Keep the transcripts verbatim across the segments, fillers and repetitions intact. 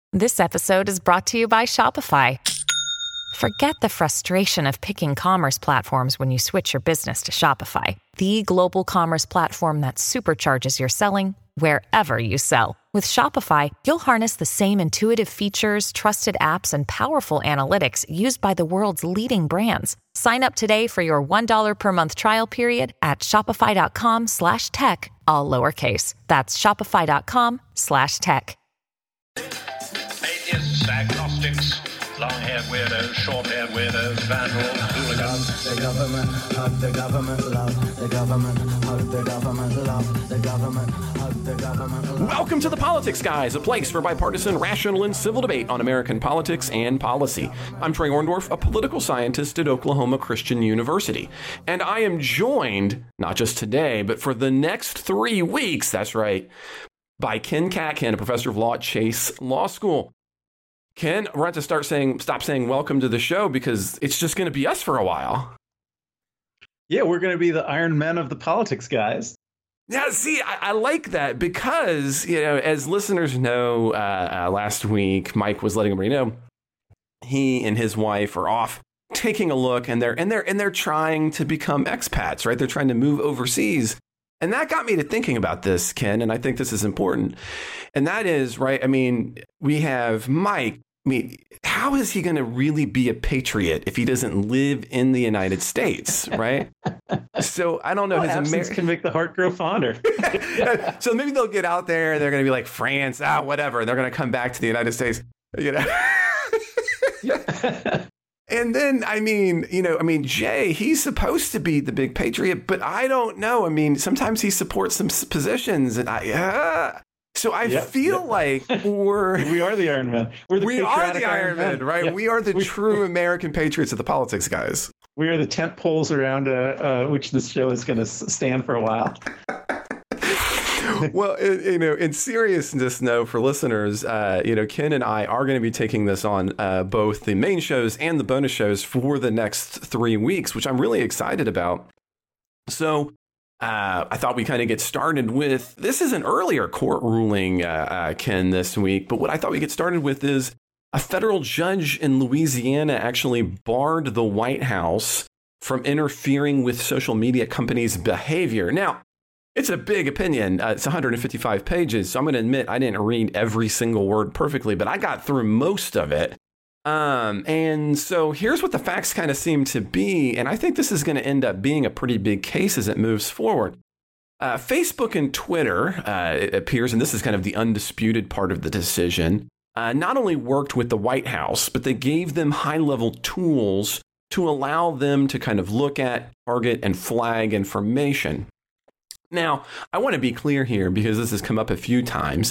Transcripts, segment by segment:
This episode is brought to you by Shopify. Forget the frustration of picking commerce platforms when you switch your business to Shopify, the global commerce platform that supercharges your selling wherever you sell. With Shopify, you'll harness the same intuitive features, trusted apps, and powerful analytics used by the world's leading brands. Sign up today for your one dollar per month trial period at shopify.com slash tech, all lowercase. That's shopify.com slash tech. Atheists, agnostics, long-haired weirdos, short-haired weirdos, vandals, hooligans. The government, hug the government, love the government, hug the government, love the government, hug the government. Love. Welcome to The Politics Guys, a place for bipartisan, rational, and civil debate on American politics and policy. I'm Trey Orndorff, a political scientist at Oklahoma Christian University. And I am joined, not just today, but for the next three weeks, that's right, by Ken Katkin, a professor of law at Chase Law School. Ken, we're going to start saying, stop saying welcome to the show because it's just going to be us for a while. Yeah, we're going to be the Iron Men of the Politics Guys. Yeah, see, I, I like that because, you know, as listeners know, uh, uh, last week, Mike was letting everybody know he and his wife are off taking a look and they're and they're and they're trying to become expats, right? They're trying to move overseas. And that got me to thinking about this, Ken, and I think this is important. And that is, right, I mean, we have Mike. I mean, how is he going to really be a patriot if he doesn't live in the United States, right? So I don't know. Well, his absence Amer- can make the heart grow fonder. So maybe they'll get out there and they're going to be like France, ah, whatever. And they're going to come back to the United States, you know. And then, I mean, you know, I mean, Jay, he's supposed to be the big patriot, but I don't know. I mean, sometimes he supports some positions and I, uh, so I yep, feel yep. like we're... we are the Iron Men. We're the we are the Iron Men, right? Yep. We are the true American patriots of the Politics Guys. We are the tent poles around uh, uh, which this show is going to stand for a while. Well, it, you know, in seriousness, no, for listeners, uh, you know, Ken and I are going to be taking this on uh, both the main shows and the bonus shows for the next three weeks, which I'm really excited about. So uh, I thought we kind of get started with, this is an earlier court ruling, uh, uh, Ken, this week. But what I thought we get started with is a federal judge in Louisiana actually barred the White House from interfering with social media companies' behavior. Now, it's a big opinion. Uh, it's one hundred fifty-five pages. So I'm going to admit I didn't read every single word perfectly, but I got through most of it. Um, and so here's what the facts kind of seem to be. And I think this is going to end up being a pretty big case as it moves forward. Uh, Facebook and Twitter, uh, it appears, and this is kind of the undisputed part of the decision, uh, not only worked with the White House, but they gave them high-level tools to allow them to kind of look at, target, and flag information. Now, I want to be clear here because this has come up a few times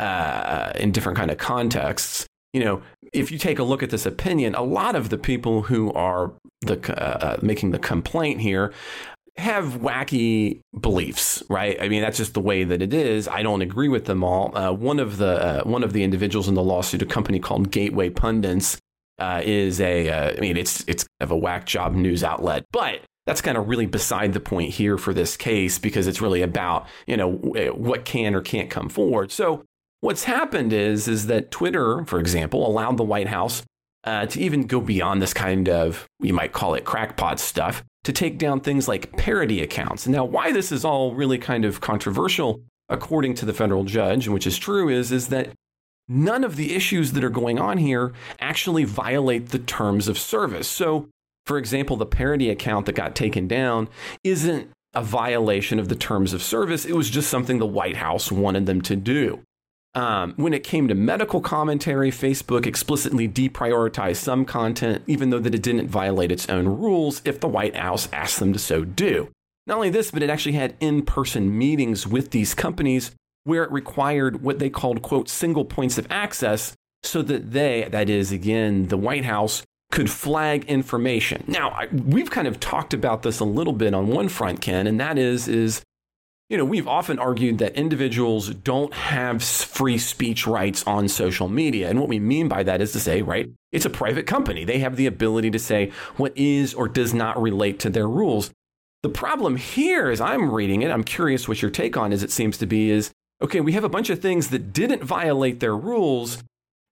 uh, in different kind of contexts. You know, if you take a look at this opinion, a lot of the people who are the uh, making the complaint here have wacky beliefs, right? I mean, that's just the way that it is. I don't agree with them all. Uh, one of the uh, one of the individuals in the lawsuit, a company called Gateway Pundits, uh, is a uh, I mean, it's it's kind of a whack job news outlet, but that's kind of really beside the point here for this case because it's really about, you know, what can or can't come forward. So what's happened is, is that Twitter, for example, allowed the White House uh, to even go beyond this kind of, you might call it crackpot stuff, to take down things like parody accounts. Now, why this is all really kind of controversial, according to the federal judge, which is true, is, is that none of the issues that are going on here actually violate the terms of service. So, for example, the parody account that got taken down isn't a violation of the terms of service. It was just something the White House wanted them to do. Um, when it came to medical commentary, Facebook explicitly deprioritized some content, even though that it didn't violate its own rules if the White House asked them to so do. Not only this, but it actually had in-person meetings with these companies where it required what they called, quote, single points of access so that they, that is, again, the White House, could flag information. Now, I, we've kind of talked about this a little bit on one front, Ken, and that is, is, you know, we've often argued that individuals don't have free speech rights on social media. And what we mean by that is to say, right, it's a private company. They have the ability to say what is or does not relate to their rules. The problem here, as I'm reading it, I'm curious what your take on is, it seems to be, is, okay, we have a bunch of things that didn't violate their rules,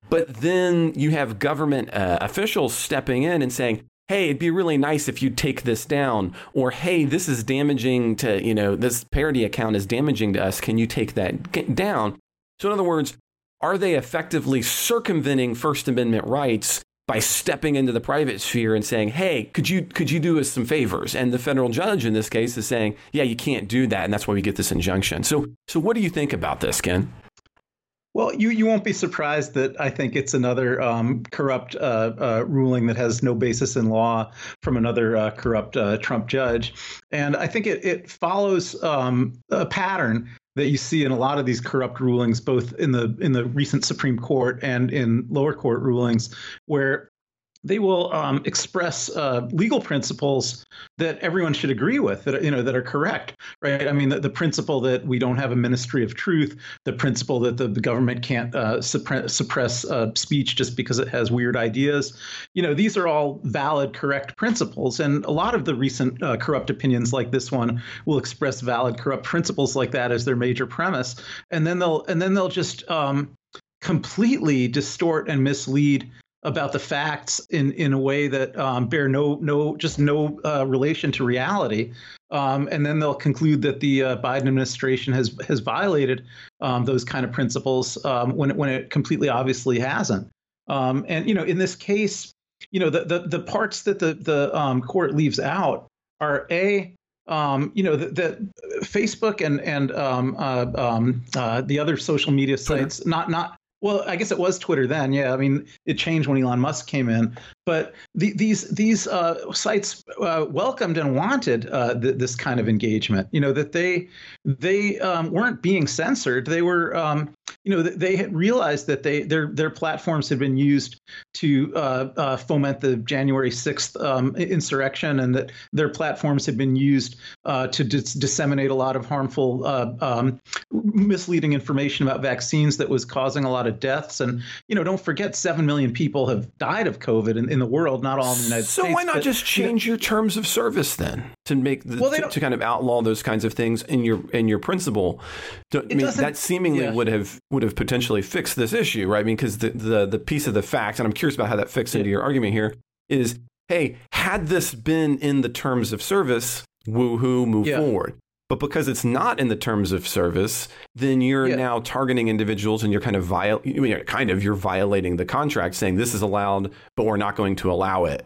But then you have government uh, officials stepping in and saying, hey, it'd be really nice if you take this down, or hey, this is damaging to, you know, this parody account is damaging to us. Can you take that down? So in other words, are they effectively circumventing First Amendment rights by stepping into the private sphere and saying, hey, could you could you do us some favors? And the federal judge in this case is saying, yeah, you can't do that. And that's why we get this injunction. So so what do you think about this, Ken? Well, you, you won't be surprised that I think it's another um, corrupt uh, uh, ruling that has no basis in law from another uh, corrupt uh, Trump judge. And I think it, it follows um, a pattern that you see in a lot of these corrupt rulings, both in the in the recent Supreme Court and in lower court rulings, where they will um, express uh, legal principles that everyone should agree with, that you know that are correct, right? I mean, the, the principle that we don't have a ministry of truth, the principle that the, the government can't uh, suppress, suppress uh, speech just because it has weird ideas. You know, these are all valid, correct principles, and a lot of the recent uh, corrupt opinions like this one will express valid, corrupt principles like that as their major premise, and then they'll and then they'll just um, completely distort and mislead about the facts in, in a way that um, bear no no just no uh, relation to reality, um, and then they'll conclude that the uh, Biden administration has has violated um, those kind of principles um, when it, when it completely obviously hasn't. Um, and you know, in this case, you know, the the, the parts that the the um, court leaves out are a Um, you know, that Facebook and and um, uh, um, uh, the other social media sites, Twitter. not not. Well, I guess it was Twitter then. Yeah, I mean, it changed when Elon Musk came in. But the, these these uh, sites uh, welcomed and wanted uh, th- this kind of engagement. You know, that they they um, weren't being censored. They were, um, you know, they had realized that they their their platforms had been used to uh, uh, foment the January sixth um, insurrection, and that their platforms had been used uh, to dis- disseminate a lot of harmful, uh, um, misleading information about vaccines that was causing a lot of deaths. And, you know, don't forget, seven million people have died of COVID in, in the world, not all in the United so States. So why not but, just change you know, your terms of service then to make the, well, to, to kind of outlaw those kinds of things in your in your principle? I mean, that seemingly yeah. would have would have potentially fixed this issue, right? I mean, because the, the the piece of the fact, and I'm curious about how that fits yeah. into your argument here, is, hey, had this been in the terms of service, woohoo, move yeah. forward. But because it's not in the terms of service, then you're yeah. now targeting individuals, and you're kind of viol- I mean, kind of you're violating the contract, saying this is allowed, but we're not going to allow it.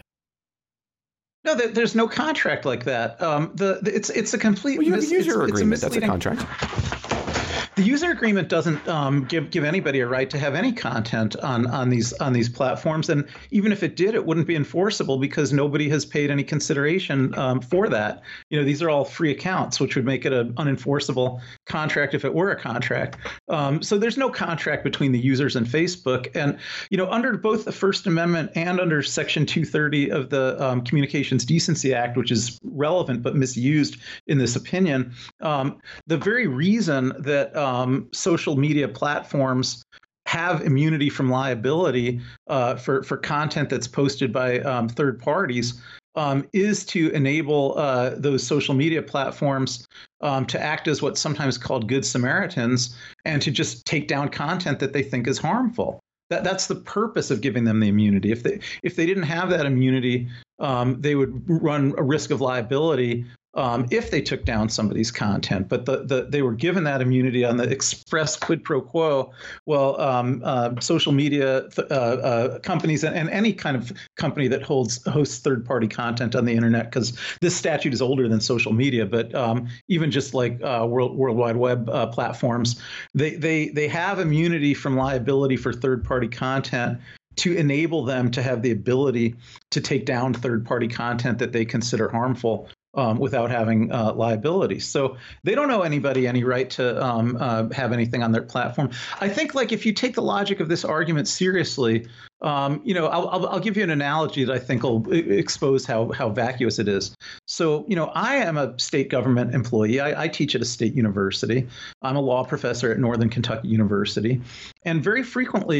No, there's no contract like that. Um, the, the it's it's a complete. Well, you have a user it's, agreement. It's a That's a contract. The user agreement doesn't um, give give anybody a right to have any content on on these on these platforms, and even if it did, it wouldn't be enforceable because nobody has paid any consideration um, for that. You know, these are all free accounts, which would make it an unenforceable contract if it were a contract. Um, so there's no contract between the users and Facebook, and you know, under both the First Amendment and under Section two thirty of the um, Communications Decency Act, which is relevant but misused in this opinion, um, the very reason that Um, social media platforms have immunity from liability uh, for for content that's posted by um, third parties um, is to enable uh, those social media platforms um, to act as what's sometimes called good Samaritans, and to just take down content that they think is harmful. That that's the purpose of giving them the immunity. If they if they didn't have that immunity, um, they would run a risk of liability Um, if they took down somebody's content. But the, the they were given that immunity on the express quid pro quo. Well, um, uh, social media uh, uh, companies and, and any kind of company that holds hosts third-party content on the internet, because this statute is older than social media, but um, even just like uh, World World Wide Web uh, platforms, they they they have immunity from liability for third-party content to enable them to have the ability to take down third-party content that they consider harmful. Um, without having uh, liability. So they don't owe anybody any right to um, uh, have anything on their platform. I think, like, if you take the logic of this argument seriously, um, you know, I'll, I'll, I'll give you an analogy that I think will expose how how vacuous it is. So, you know, I am a state government employee. I, I teach at a state university. I'm a law professor at Northern Kentucky University. And very frequently,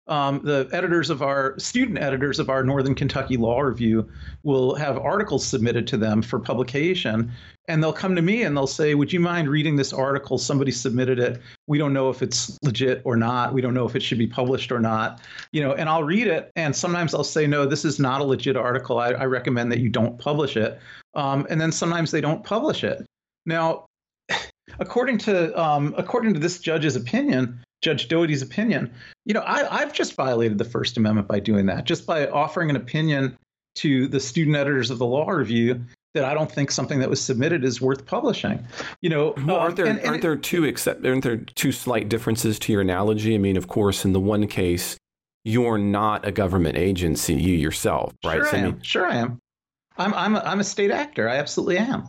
Um, the editors of our student editors of our Northern Kentucky Law Review will have articles submitted to them for publication. And they'll come to me and they'll say, would you mind reading this article? Somebody submitted it. We don't know if it's legit or not. We don't know if it should be published or not. You know, and I'll read it. And sometimes I'll say, no, this is not a legit article. I, I recommend that you don't publish it. Um, and then sometimes they don't publish it. Now, according to um, according to this judge's opinion, Judge Doherty's opinion, you know, I, I've just violated the First Amendment by doing that, just by offering an opinion to the student editors of the Law Review that I don't think something that was submitted is worth publishing. You know, well, aren't there um, and, and aren't there two except aren't there two slight differences to your analogy? I mean, of course, in the one case, you're not a government agency, you yourself, right? Sure, So, I am. I mean, Sure, I am. I'm I'm a, I'm a state actor. I absolutely am.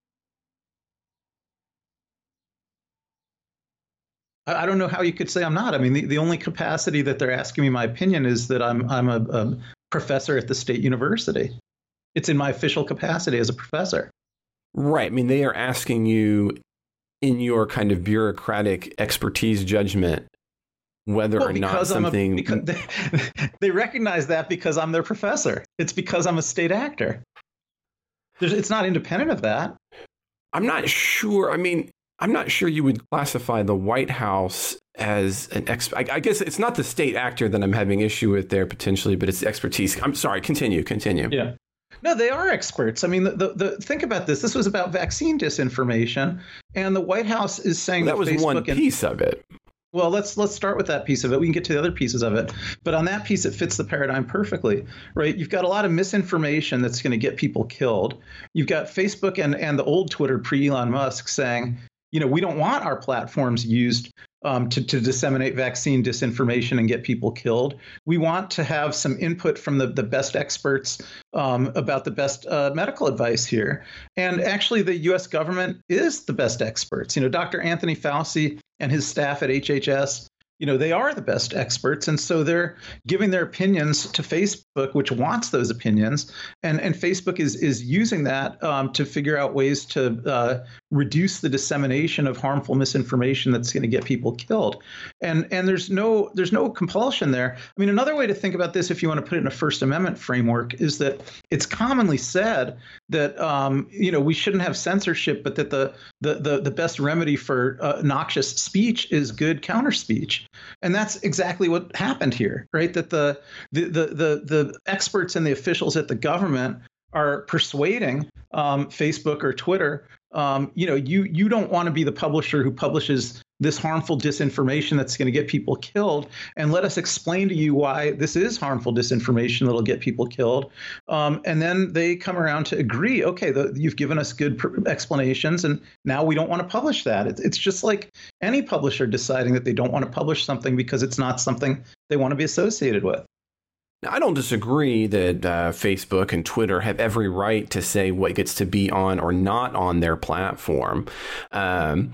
I don't know how you could say I'm not. I mean, the, the only capacity that they're asking me my opinion is that I'm I'm a, a professor at the state university. It's in my official capacity as a professor. Right. I mean, they are asking you in your kind of bureaucratic expertise judgment whether well, or not something. A, because they, they recognize that because I'm their professor. It's because I'm a state actor. There's, it's not independent of that. I'm not sure. I mean, I'm not sure you would classify the White House as an ex. I, I guess it's not the state actor that I'm having issue with there potentially, but it's the expertise. I'm sorry. Continue. Continue. Yeah. No, they are experts. I mean, the, the, the think about this. This was about vaccine disinformation, and the White House is saying well, that that was Facebook one and, piece of it. Well, let's let's start with that piece of it. We can get to the other pieces of it. But on that piece, it fits the paradigm perfectly, right? You've got a lot of misinformation that's going to get people killed. You've got Facebook and, and the old Twitter pre-Elon Musk saying, you know, we don't want our platforms used um, to, to disseminate vaccine disinformation and get people killed. We want to have some input from the, the best experts um, about the best uh, medical advice here. And actually, the U S government is the best experts. You know, Doctor Anthony Fauci and his staff at H H S, you know, they are the best experts. And so they're giving their opinions to Facebook, which wants those opinions. And, and Facebook is, is using that um, to figure out ways to uh, reduce the dissemination of harmful misinformation that's going to get people killed. And, and there's no there's no compulsion there. I mean, another way to think about this, if you want to put it in a First Amendment framework, is that it's commonly said that, um, you know, we shouldn't have censorship, but that the the the, the best remedy for uh, noxious speech is good counter speech. And that's exactly what happened here, right? That the the the the, the experts and the officials at the government are persuading um, Facebook or Twitter, um, you know, you you don't want to be the publisher who publishes this harmful disinformation that's going to get people killed, and let us explain to you why this is harmful disinformation that'll get people killed. Um, and then they come around to agree, okay, the, you've given us good pr- explanations, and now we don't want to publish that. It's, it's just like any publisher deciding that they don't want to publish something because it's not something they want to be associated with. Now, I don't disagree that uh, Facebook and Twitter have every right to say what gets to be on or not on their platform. Um,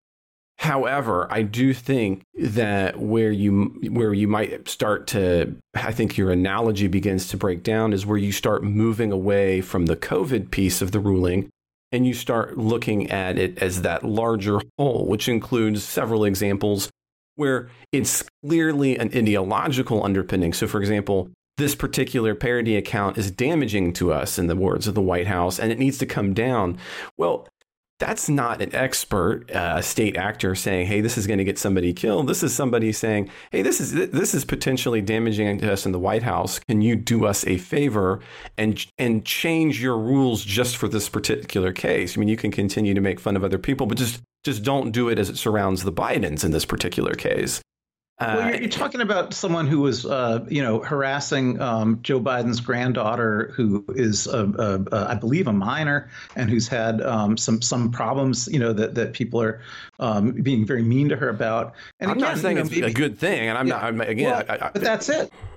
However, I do think that where you where you might start to, I think your analogy begins to break down is where you start moving away from the COVID piece of the ruling and you start looking at it as that larger whole, which includes several examples where it's clearly an ideological underpinning. So, for example, this particular parody account is damaging to us, in the words of the White House, and it needs to come down. Well, that's not an expert, a uh, state actor saying, hey, this is going to get somebody killed. This is somebody saying, hey, this is this is potentially damaging to us in the White House. Can you do us a favor and and change your rules just for this particular case? I mean, you can continue to make fun of other people, but just just don't do it as it surrounds the Bidens in this particular case. Well, you're, you're talking about someone who was, uh, you know, harassing um, Joe Biden's granddaughter, who is, a, a, a, I believe, a minor, and who's had um, some some problems, you know, that, that people are um, being very mean to her about. And I'm again, not saying you know, it's maybe, a good thing, and I'm yeah, not. I'm, again, well, I, I, but that's it.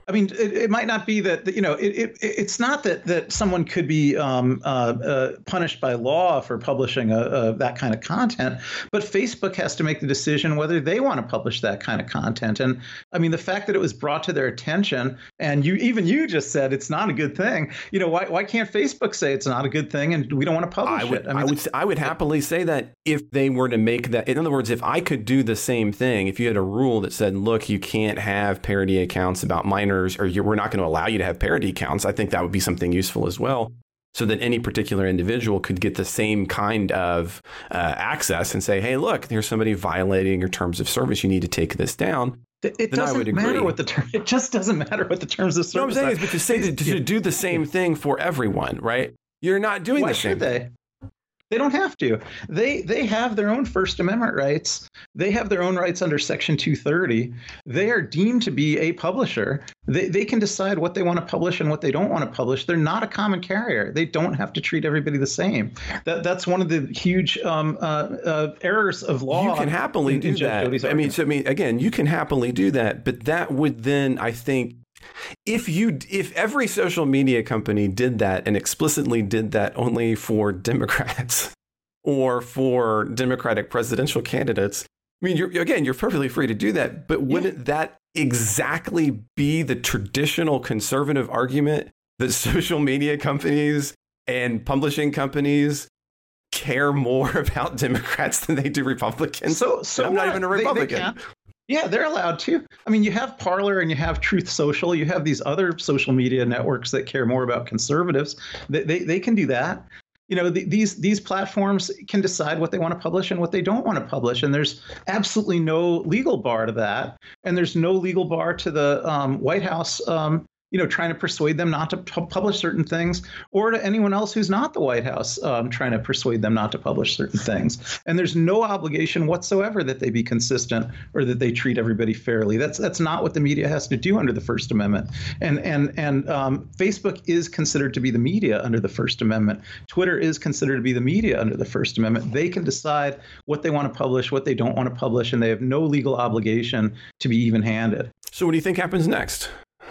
I mean, it, it might not be that, you know, it, it it's not that that someone could be um, uh, uh, punished by law for publishing a, a, that kind of content, but Facebook has to make the decision whether they want to publish that kind of content. And I mean, the fact that it was brought to their attention, and you even you just said it's not a good thing. You know, why why can't Facebook say it's not a good thing and we don't want to publish I would, it? I, mean, I would I would happily say that if they were to make that. In other words, if I could do the same thing, if you had a rule that said, look, you can't have parody accounts about minors, or you're, we're not going to allow you to have parody accounts, I think that would be something useful as well, so that any particular individual could get the same kind of uh, access and say, hey, look, here's somebody violating your terms of service. You need to take this down. It, it doesn't matter what the term. It just doesn't matter what the terms of service. No, I'm saying is, but to say to, to do the same thing for everyone, right? You're not doing Why the same should they? thing. They don't have to. They they have their own First Amendment rights. They have their own rights under Section two thirty. They are deemed to be a publisher. They they can decide what they want to publish and what they don't want to publish. They're not a common carrier. They don't have to treat everybody the same. That that's one of the huge um, uh, uh, errors of law. You can happily in, do in that. I mean, so I mean, again, you can happily do that, but that would then, I think, If you, if every social media company did that and explicitly did that only for Democrats or for Democratic presidential candidates, I mean, you're, again, you're perfectly free to do that. But wouldn't yeah. that exactly be the traditional conservative argument that social media companies and publishing companies care more about Democrats than they do Republicans? So, so I'm not even a Republican. They, they Yeah, they're allowed to. I mean, you have Parler and you have Truth Social. You have these other social media networks that care more about conservatives. They they, they can do that. You know, the, these these platforms can decide what they want to publish and what they don't want to publish. And there's absolutely no legal bar to that. And there's no legal bar to the um, White House um, you know, trying to persuade them not to pu- publish certain things, or to anyone else who's not the White House, um, trying to persuade them not to publish certain things. And there's no obligation whatsoever that they be consistent or that they treat everybody fairly. That's that's not what the media has to do under the First Amendment. And and and um, Facebook is considered to be the media under the First Amendment. Twitter is considered to be the media under the First Amendment. They can decide what they want to publish, what they don't want to publish, and they have no legal obligation to be even-handed. So what do you think happens next?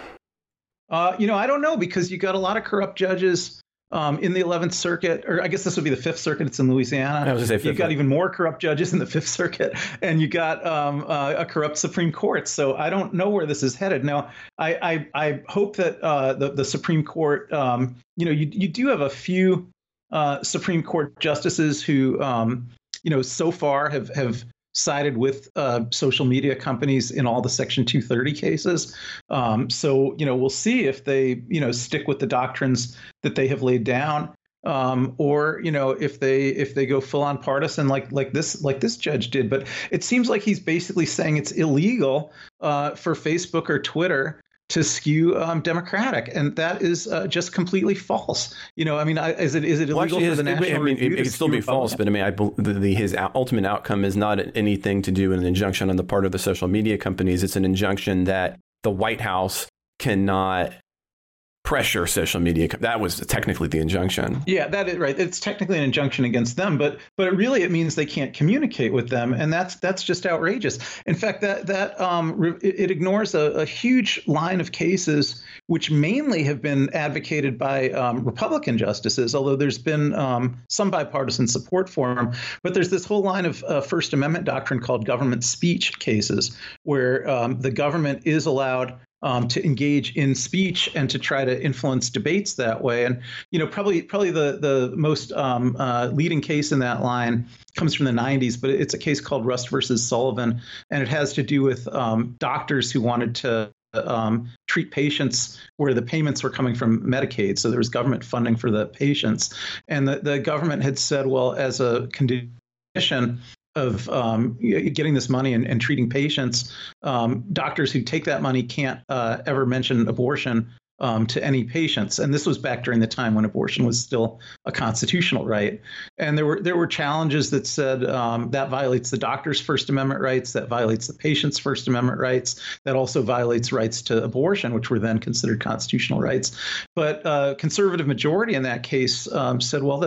Uh, you know, I don't know, because you got a lot of corrupt judges um, in the eleventh Circuit, or I guess this would be the Fifth Circuit. It's in Louisiana. I was gonna say fifth. You've got even more corrupt judges in the Fifth Circuit, and you got um, uh, a corrupt Supreme Court. So I don't know where this is headed. Now, I I, I hope that uh, the the Supreme Court, um, you know, you you do have a few uh, Supreme Court justices who, um, you know, so far have have. sided with uh, social media companies in all the Section two thirty cases. Um, so, you know, we'll see if they, you know, stick with the doctrines that they have laid down, um, or, you know, if they if they go full on partisan like like this like this judge did. But it seems like he's basically saying it's illegal uh, for Facebook or Twitter to skew um, Democratic, and that is uh, just completely false. You know, I mean, I, is it is it illegal well, actually, for the National I mean, Review it, it could still be false, but I mean, I, the, the, his ultimate outcome is not anything to do with an injunction on the part of the social media companies. It's an injunction that the White House cannot pressure social media. That was technically the injunction. Yeah, that is right. It's technically an injunction against them, but but really it means they can't communicate with them, and that's that's just outrageous. In fact, that that um, it, it ignores a, a huge line of cases which mainly have been advocated by um, Republican justices, although there's been um, some bipartisan support for them. But there's this whole line of uh, First Amendment doctrine called government speech cases, where um, the government is allowed Um, to engage in speech and to try to influence debates that way. And, you know, probably probably the the most um, uh, leading case in that line comes from the nineties, but it's a case called Rust versus Sullivan. And it has to do with um, doctors who wanted to um, treat patients where the payments were coming from Medicaid. So there was government funding for the patients. And the, the government had said, well, as a condition of um, getting this money and, and treating patients, um, doctors who take that money can't uh, ever mention abortion um, to any patients. And this was back during the time when abortion was still a constitutional right. And there were there were challenges that said um, that violates the doctor's First Amendment rights, that violates the patient's First Amendment rights, that also violates rights to abortion, which were then considered constitutional rights. But uh, conservative majority in that case um, said, well, the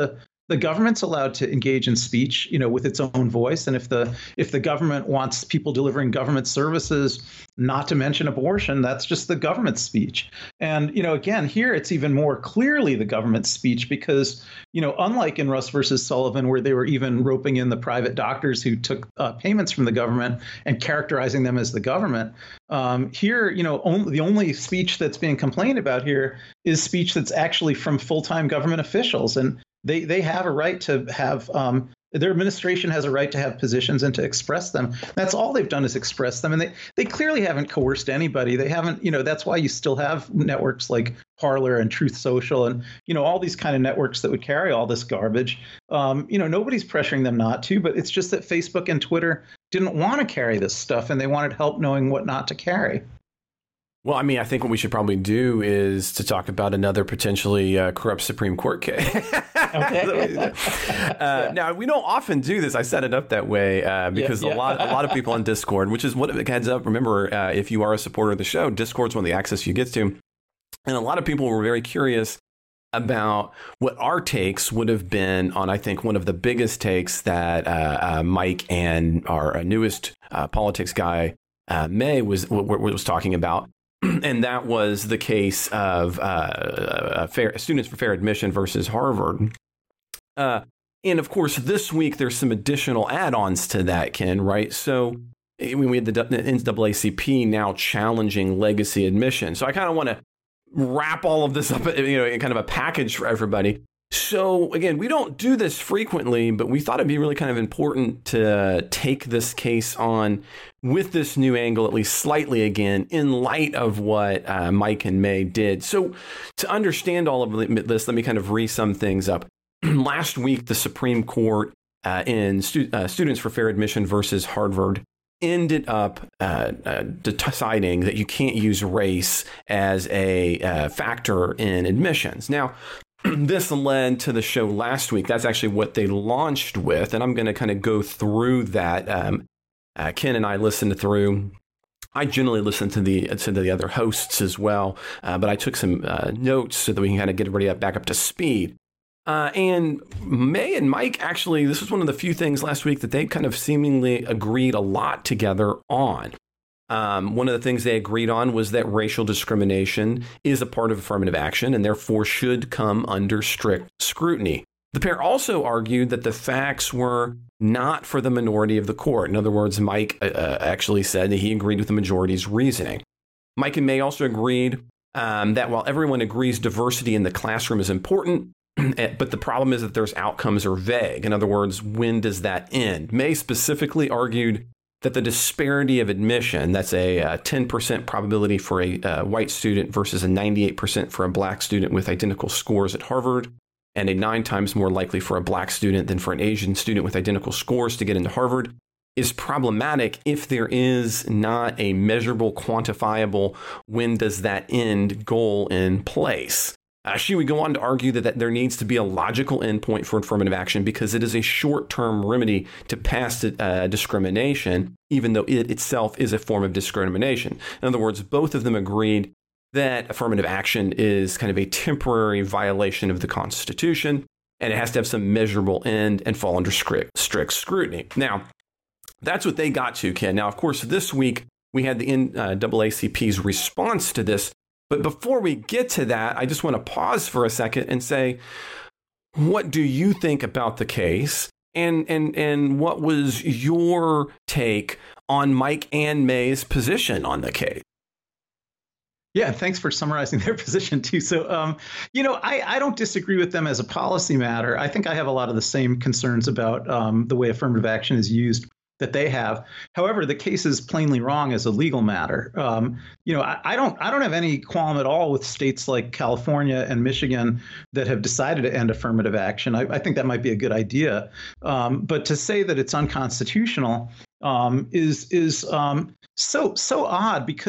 the government's allowed to engage in speech, you know, with its own voice. And if the if the government wants people delivering government services not to mention abortion, that's just the government's speech. And, you know, again, here it's even more clearly the government's speech because, you know, unlike in Russ versus Sullivan, where they were even roping in the private doctors who took uh, payments from the government and characterizing them as the government, um, here, you know, only, the only speech that's being complained about here is speech that's actually from full-time government officials. And They they have a right to have um, their administration has a right to have positions and to express them. That's all they've done is express them. And they, they clearly haven't coerced anybody. They haven't, you know, that's why you still have networks like Parler and Truth Social and, you know, all these kind of networks that would carry all this garbage. Um, you know, nobody's pressuring them not to, but it's just that Facebook and Twitter didn't want to carry this stuff and they wanted help knowing what not to carry. Well, I mean, I think what we should probably do is to talk about another potentially uh, corrupt Supreme Court case. Okay. uh, now, we don't often do this. I set it up that way uh, because yeah, yeah. a lot, a lot of people on Discord, which is what it heads up. Remember, uh, if you are a supporter of the show, Discord's one of the access you get to, and a lot of people were very curious about what our takes would have been on, I think, one of the biggest takes that uh, uh, Mike and our newest uh, politics guy uh, May was w- w- was talking about. And that was the case of uh, uh, fair, Students for Fair Admission versus Harvard. Uh, and of course, this week, there's some additional add-ons to that, Ken, right? So we had the N double A C P now challenging legacy admission. So I kind of want to wrap all of this up, you know, in kind of a package for everybody. So again, we don't do this frequently, but we thought it'd be really kind of important to take this case on with this new angle, at least slightly again, in light of what uh, Mike and May did. So to understand all of this, let me kind of re-sum things up. Last week, the Supreme Court uh, in stu- uh, Students for Fair Admission versus Harvard ended up uh, uh, deciding that you can't use race as a uh, factor in admissions. Now, this led to the show last week. That's actually what they launched with. And I'm going to kind of go through that. Um, uh, Ken and I listened through. I generally listen to the to the other hosts as well. Uh, but I took some uh, notes so that we can kind of get everybody up, back up to speed. Uh, and May and Mike, actually, this was one of the few things last week that they kind of seemingly agreed a lot together on. Um, one of the things they agreed on was that racial discrimination is a part of affirmative action and therefore should come under strict scrutiny. The pair also argued that the facts were not for the minority of the court. In other words, Mike uh, actually said that he agreed with the majority's reasoning. Mike and May also agreed um, that while everyone agrees diversity in the classroom is important, but the problem is that there's outcomes are vague. In other words, when does that end? May specifically argued that the disparity of admission, that's a uh, ten percent probability for a uh, white student versus a ninety-eight percent for a black student with identical scores at Harvard, and a nine times more likely for a black student than for an Asian student with identical scores to get into Harvard, is problematic if there is not a measurable, quantifiable, when does that end goal in place. Uh, she would go on to argue that, that there needs to be a logical endpoint for affirmative action because it is a short-term remedy to past uh, discrimination, even though it itself is a form of discrimination. In other words, both of them agreed that affirmative action is kind of a temporary violation of the Constitution, and it has to have some measurable end and fall under strict, strict scrutiny. Now, that's what they got to, Ken. Now, of course, this week we had the N double A C P's response to this. But before we get to that, I just want to pause for a second and say, what do you think about the case? And and and what was your take on Mike and May's position on the case? Yeah, thanks for summarizing their position, too. So, um, you know, I, I don't disagree with them as a policy matter. I think I have a lot of the same concerns about um, the way affirmative action is used that they have. However, the case is plainly wrong as a legal matter. Um, you know, I, I don't I don't have any qualm at all with states like California and Michigan that have decided to end affirmative action. I, I think that might be a good idea. Um, but to say that it's unconstitutional um, is is um, so so odd because,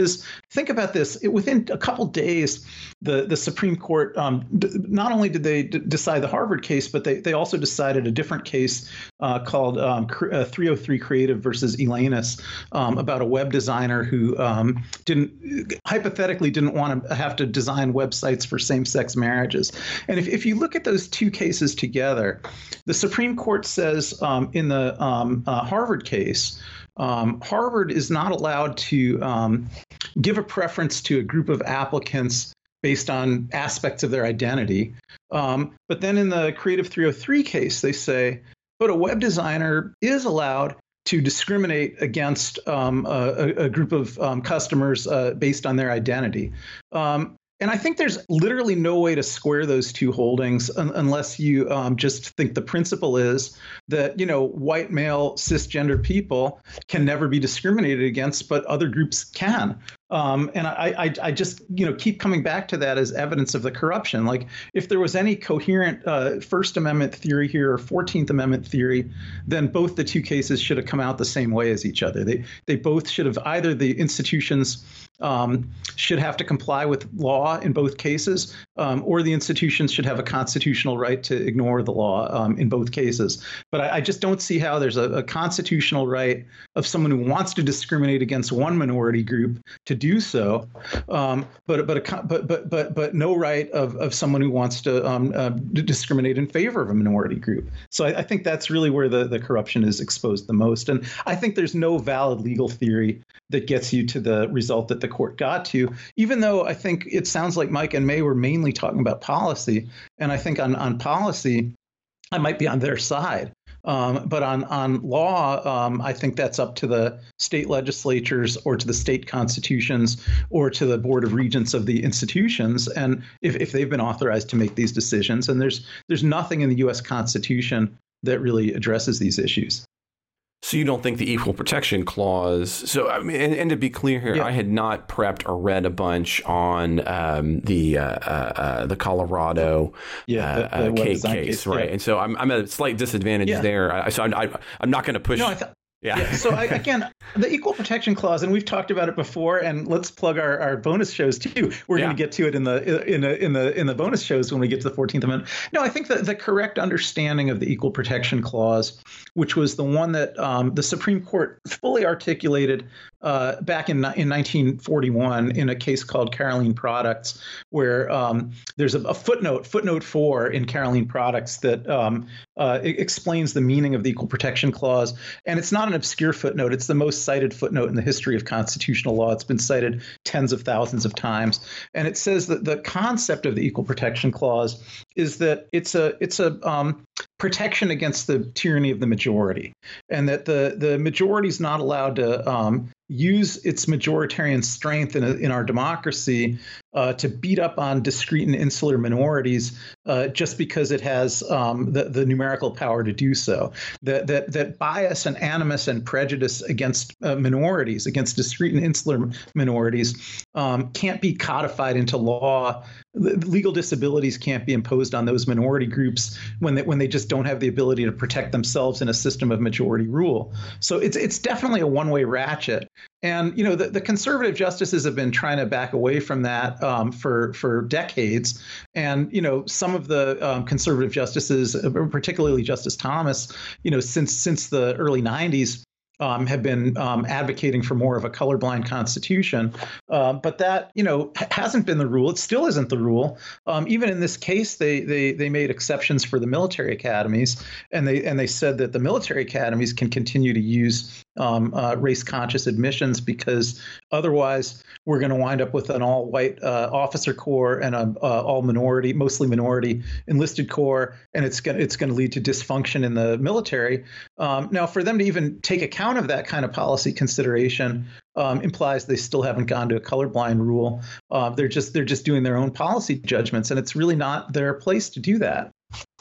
think about this. It, within a couple days, the, the Supreme Court, um, d- not only did they d- decide the Harvard case, but they, they also decided a different case uh, called um, uh, three oh three Creative versus Elanus um, about a web designer who um, didn't, hypothetically didn't want to have to design websites for same-sex marriages. And if, if you look at those two cases together, the Supreme Court says um, in the um, uh, Harvard case, Um, Harvard is not allowed to um, give a preference to a group of applicants based on aspects of their identity. Um, but then in the Creative three oh three case, they say, but a web designer is allowed to discriminate against um, a, a group of um, customers uh, based on their identity. Um, And I think there's literally no way to square those two holdings un- unless you um, just think the principle is that, you know, white male cisgender people can never be discriminated against, but other groups can. Um, and I, I, I just, you know, keep coming back to that as evidence of the corruption. Like, if there was any coherent uh, First Amendment theory here or fourteenth Amendment theory, then both the two cases should have come out the same way as each other. They they both should have, either the institutions um, should have to comply with law in both cases, um, or the institutions should have a constitutional right to ignore the law um, in both cases. But I, I just don't see how there's a, a constitutional right of someone who wants to discriminate against one minority group to do so, um, but but a, but but but but no right of, of someone who wants to um, uh, discriminate in favor of a minority group. So I, I think that's really where the, the corruption is exposed the most. And I think there's no valid legal theory that gets you to the result that the court got to, even though I think it sounds like Mike and May were mainly talking about policy. And I think on, on policy, I might be on their side. Um, but on, on law, um, I think that's up to the state legislatures or to the state constitutions or to the Board of Regents of the institutions. And if, if they've been authorized to make these decisions, and there's there's nothing in the U S Constitution that really addresses these issues. So you don't think the Equal Protection Clause? So I mean, and, and to be clear here, yeah. I had not prepped or read a bunch on um, the uh, uh, the Colorado yeah, the, the uh, case, case, right? Yeah. And so I'm I'm at a slight disadvantage yeah. there. I, so I'm I, I'm not going to push. No, I th- Yeah. yeah. So I, again, the Equal Protection Clause, and we've talked about it before, and let's plug our, our bonus shows too. We're yeah. going to get to it in the in the in the in the bonus shows when we get to the fourteenth Amendment. No, I think that the correct understanding of the Equal Protection Clause, which was the one that um, the Supreme Court fully articulated uh, back in in nineteen forty-one in a case called Caroline Products, where um, there's a, a footnote, footnote four in Caroline Products that um, uh, explains the meaning of the Equal Protection Clause, and it's not an obscure footnote. It's the most cited footnote in the history of constitutional law. It's been cited tens of thousands of times. And it says that the concept of the Equal Protection Clause is that it's a it's a um, protection against the tyranny of the majority, and that the the majority is not allowed to um, use its majoritarian strength in, a, in our democracy uh, to beat up on discrete and insular minorities uh, just because it has um, the, the numerical power to do so. That that that bias and animus and prejudice against uh, minorities, against discrete and insular minorities, um, can't be codified into law. Legal disabilities can't be imposed on those minority groups when they, when they just don't have the ability to protect themselves in a system of majority rule. So it's it's definitely a one-way ratchet. And, you know, the, the conservative justices have been trying to back away from that um, for for decades. And, you know, some of the um, conservative justices, particularly Justice Thomas, you know, since since the early nineties, Um, have been um, advocating for more of a colorblind constitution. Uh, but that, you know, ha- hasn't been the rule. It still isn't the rule. Um, even in this case, they they they made exceptions for the military academies, and they and they said that the military academies can continue to use um, uh, race-conscious admissions because otherwise we're going to wind up with an all-white uh, officer corps and a uh, all-minority, mostly minority enlisted corps, and it's going it's going to lead to dysfunction in the military. Um, now, for them to even take account of that kind of policy consideration um, implies they still haven't gone to a colorblind rule. Uh, they're just they're just doing their own policy judgments, and it's really not their place to do that.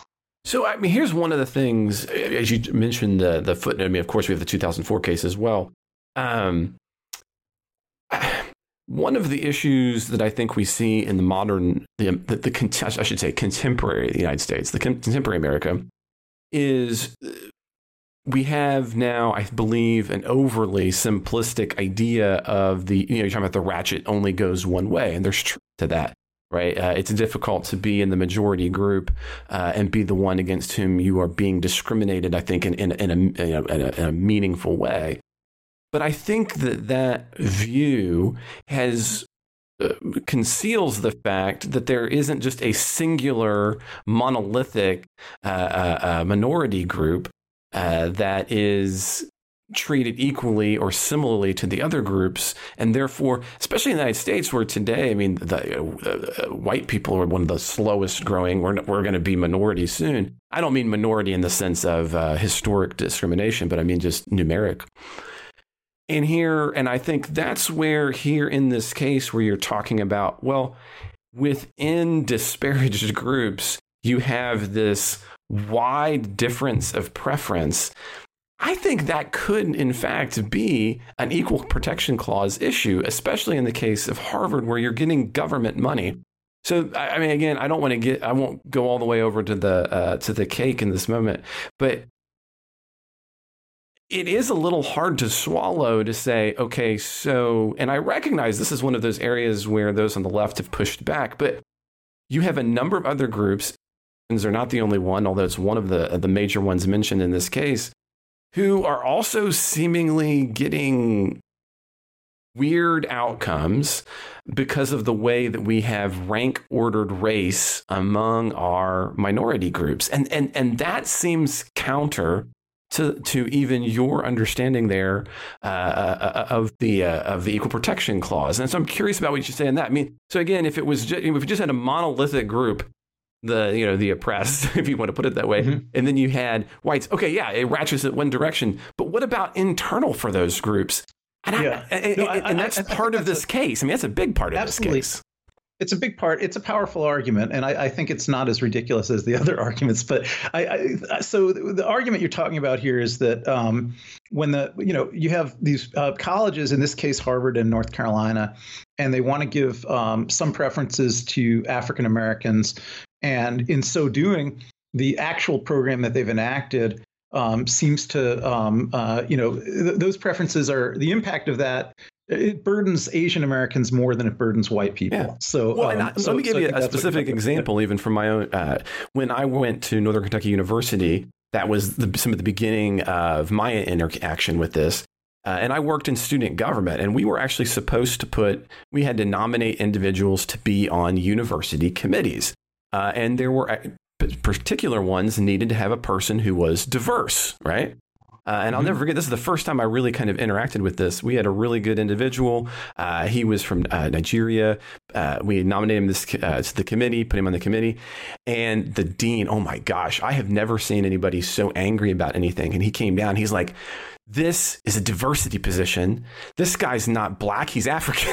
So, I mean, here's one of the things, as you mentioned, the the footnote. I mean, of course, we have the two thousand four case as well. Um, one of the issues that I think we see in the modern, the, the, the I should say, contemporary United States, the contemporary America, is we have now, I believe, an overly simplistic idea of the, you know, you're talking about the ratchet only goes one way, and there's truth to that, right? Uh, it's difficult to be in the majority group uh, and be the one against whom you are being discriminated, I think, in, in, in, a, in, a, in, a, in a meaningful way. But I think that that view has uh, conceals the fact that there isn't just a singular monolithic uh, uh, uh, minority group uh, that is treated equally or similarly to the other groups. And therefore, especially in the United States, where today, I mean, the uh, uh, white people are one of the slowest growing. We're, we're going to be minority soon. I don't mean minority in the sense of uh, historic discrimination, but I mean just numeric. And here, and I think that's where here in this case where you're talking about, well, within disparaged groups, you have this wide difference of preference. I think that could, in fact, be an equal protection clause issue, especially in the case of Harvard, where you're getting government money. So, I mean, again, I don't want to get, I won't go all the way over to the uh, to the cake in this moment, but it is a little hard to swallow to say, okay, so, and I recognize this is one of those areas where those on the left have pushed back, but you have a number of other groups, and they're not the only one, although it's one of the, the major ones mentioned in this case, who are also seemingly getting weird outcomes because of the way that we have rank ordered race among our minority groups. And, and, and that seems counter to to even your understanding there uh, uh, of the uh, of the equal protection clause. And so I'm curious about what you say on that. I mean, so again, if it was just, if we just had a monolithic group, the you know the oppressed, if you want to put it that way, mm-hmm. and then you had whites, okay, yeah, it ratchets in one direction. But what about internal for those groups? And, yeah. I, and, no, I, and that's I, I part of this a, case. I mean, that's a big part of absolutely. this case. It's a big part. It's a powerful argument, and I, I think it's not as ridiculous as the other arguments. But I, I so the, the argument you're talking about here is that um, when the you know you have these uh, colleges, in this case Harvard and North Carolina, and they want to give um, some preferences to African Americans, and in so doing, the actual program that they've enacted um, seems to um, uh, you know th- those preferences are the impact of that. It burdens Asian Americans more than it burdens white people. Yeah. So, well, um, I, so let me give so you a specific example, even from my own. Uh, when I went to Northern Kentucky University, that was the, some of the beginning of my interaction with this. Uh, and I worked in student government, and we were actually supposed to put, we had to nominate individuals to be on university committees. Uh, and there were particular ones needed to have a person who was diverse, right? Uh, and I'll never forget, this is the first time I really kind of interacted with this. We had a really good individual. Uh, he was from uh, Nigeria. Uh, we nominated him this, uh, to the committee, put him on the committee. And the dean, oh my gosh, I have never seen anybody so angry about anything. And he came down, he's like, this is a diversity position. This guy's not black, he's African.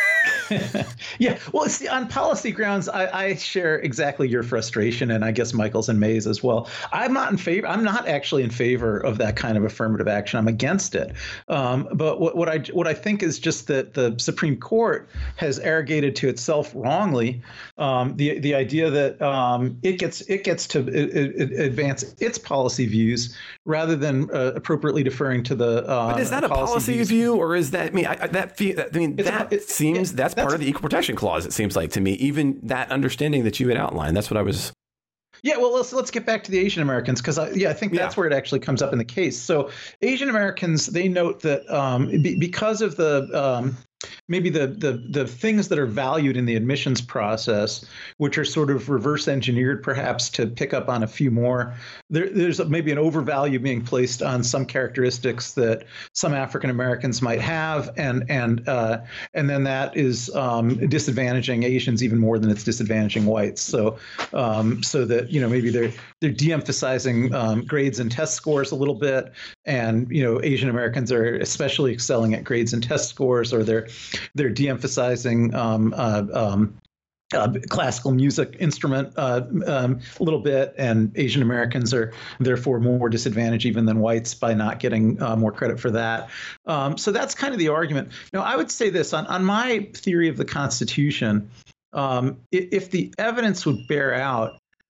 Yeah, well, see, on policy grounds, I, I share exactly your frustration, and I guess Michael's and May's as well. I'm not in favor. I'm not actually in favor of that kind of affirmative action. I'm against it. Um, but what, what I what I think is just that the Supreme Court has arrogated to itself wrongly um, the the idea that um, it gets it gets to it, it advance its policy views rather than uh, appropriately deferring to the. Uh, but is that a policy, policy view, or is that I mean I, that I mean it's that a, it, seems it, that's. That's part of the equal protection clause, it seems like to me, even that understanding that you had outlined. That's what I was. Yeah, well, let's let's get back to the Asian Americans, because I, yeah, I think that's yeah. where it actually comes up in the case. So Asian Americans, they note that um, be, because of the um, maybe the, the the things that are valued in the admissions process, which are sort of reverse engineered perhaps to pick up on a few more. There, there's maybe an overvalue being placed on some characteristics that some African Americans might have, and and uh, and then that is um, disadvantaging Asians even more than it's disadvantaging whites. So um, so that you know maybe they're they're de-emphasizing um, grades and test scores a little bit, and you know Asian Americans are especially excelling at grades and test scores, or they're they're de-emphasizing um, uh, um, uh, classical music instrument uh, um, a little bit, and Asian Americans are therefore more disadvantaged even than whites by not getting uh, more credit for that. Um, so that's kind of the argument. Now, I would say this on, on my theory of the Constitution. Um, if the evidence would bear out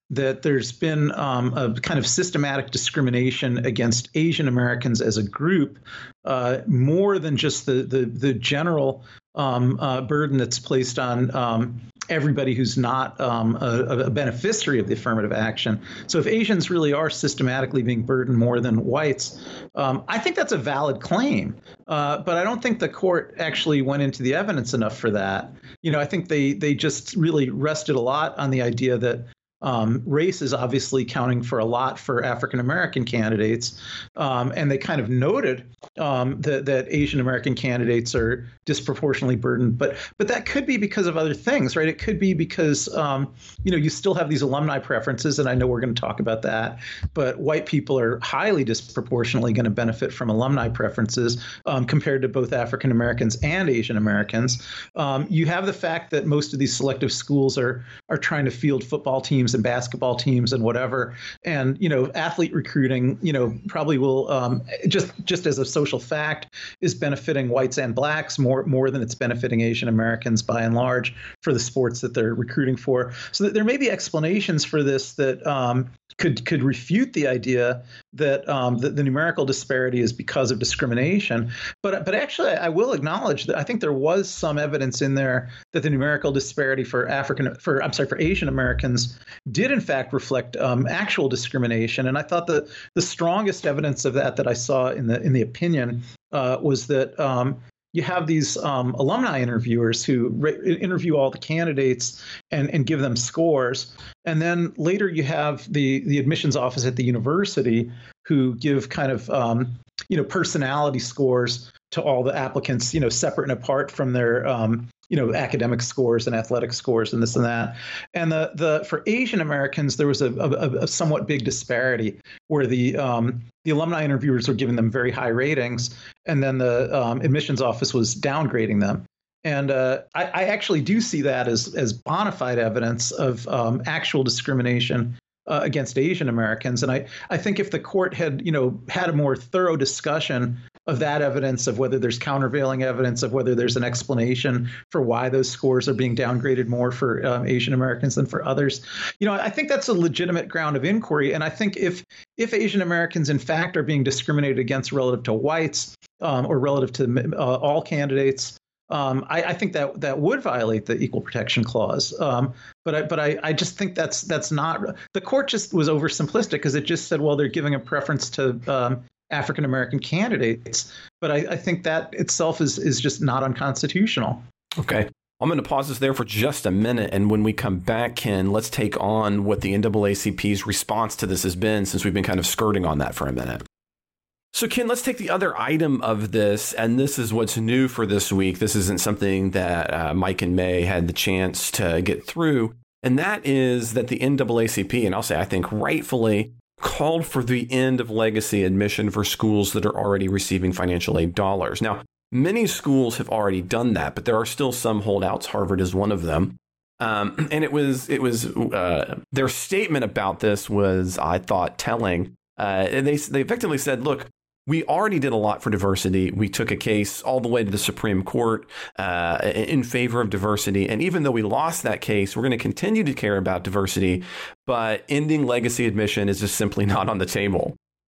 that there's been um, a kind of systematic discrimination against Asian Americans as a group, uh, more than just the the, the general um, uh, burden that's placed on um, everybody who's not um, a, a beneficiary of the affirmative action. So if Asians really are systematically being burdened more than whites, um, I think that's a valid claim. Uh, but I don't think the court actually went into the evidence enough for that. You know, I think they they just really rested a lot on the idea that Um, race is obviously counting for a lot for African American candidates, um, and they kind of noted um, that, that Asian American candidates are disproportionately burdened. But but that could be because of other things, right? It could be because um, you know you still have these alumni preferences, and I know we're going to talk about that. But white people are highly disproportionately going to benefit from alumni preferences um, compared to both African Americans and Asian Americans. Um, you have the fact that most of these selective schools are are trying to field football teams and basketball teams and whatever. And, you know, athlete recruiting, you know, probably will um, just just as a social fact is benefiting whites and blacks more more than it's benefiting Asian Americans by and large for the sports that they're recruiting for. So that there may be explanations for this that um, could could refute the idea that um, that the numerical disparity is because of discrimination. But but actually, I will acknowledge that I think there was some evidence in there that the numerical disparity for African for I'm sorry for Asian Americans did in fact reflect um, actual discrimination. And I thought that the strongest evidence of that that I saw in the in the opinion uh, was that um, you have these um, alumni interviewers who re- interview all the candidates and, and give them scores. And then later you have the, the admissions office at the university who give kind of, um, you know, personality scores to all the applicants, you know, separate and apart from their, um, you know, academic scores and athletic scores and this and that. And the the for Asian Americans, there was a, a, a somewhat big disparity where the um, the alumni interviewers were giving them very high ratings, and then the um, admissions office was downgrading them. And uh, I, I actually do see that as as bona fide evidence of um, actual discrimination uh, against Asian Americans. And I, I think if the court had, you know, had a more thorough discussion of that evidence, of whether there's countervailing evidence, of whether there's an explanation for why those scores are being downgraded more for um, Asian Americans than for others, you know, I think that's a legitimate ground of inquiry. And I think if if Asian Americans, in fact, are being discriminated against relative to whites um, or relative to uh, all candidates, Um, I, I think that that would violate the Equal Protection Clause. Um, but I, but I, I just think that's that's not the court just was oversimplistic because it just said, well, they're giving a preference to um, African American candidates. But I, I think that itself is is just not unconstitutional. OK, I'm going to pause this there for just a minute. And when we come back, Ken, let's take on what the N double A C P's response to this has been, since we've been kind of skirting on that for a minute. So, Ken, let's take the other item of this, and this is what's new for this week. This isn't something that uh, Mike and May had the chance to get through, and that is that the N double A C P, and I'll say I think rightfully, called for the end of legacy admission for schools that are already receiving financial aid dollars. Now, many schools have already done that, but there are still some holdouts. Harvard is one of them. Um, and it was it was uh, their statement about this was, I thought, telling. Uh, and they they effectively said, look, we already did a lot for diversity. We took a case all the way to the Supreme Court uh, in favor of diversity. And even though we lost that case, we're going to continue to care about diversity. But ending legacy admission is just simply not on the table.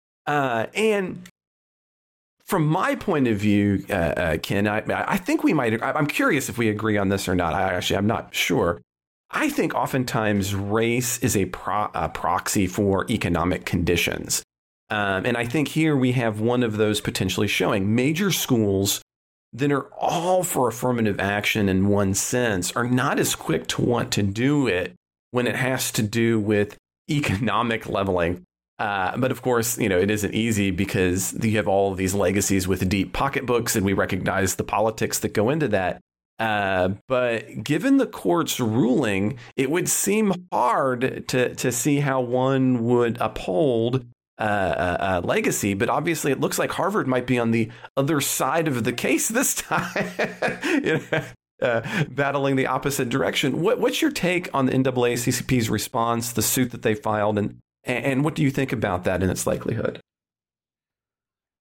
Uh, and from my point of view, uh, uh, Ken, I, I think we might. I'm curious if we agree on this or not. I actually, I'm not sure. I think oftentimes race is a, pro, a proxy for economic conditions. Um, and I think here we have one of those potentially showing. Major schools that are all for affirmative action in one sense are not as quick to want to do it when it has to do with economic leveling. Uh, but of course, you know, it isn't easy because you have all of these legacies with deep pocketbooks, and we recognize the politics that go into that. Uh, but given the court's ruling, it would seem hard to, to see how one would uphold Uh, uh, legacy, but obviously it looks like Harvard might be on the other side of the case this time, you know, uh, battling the opposite direction. What, what's your take on the N double A C P's response, the suit that they filed, and and what do you think about that in its likelihood?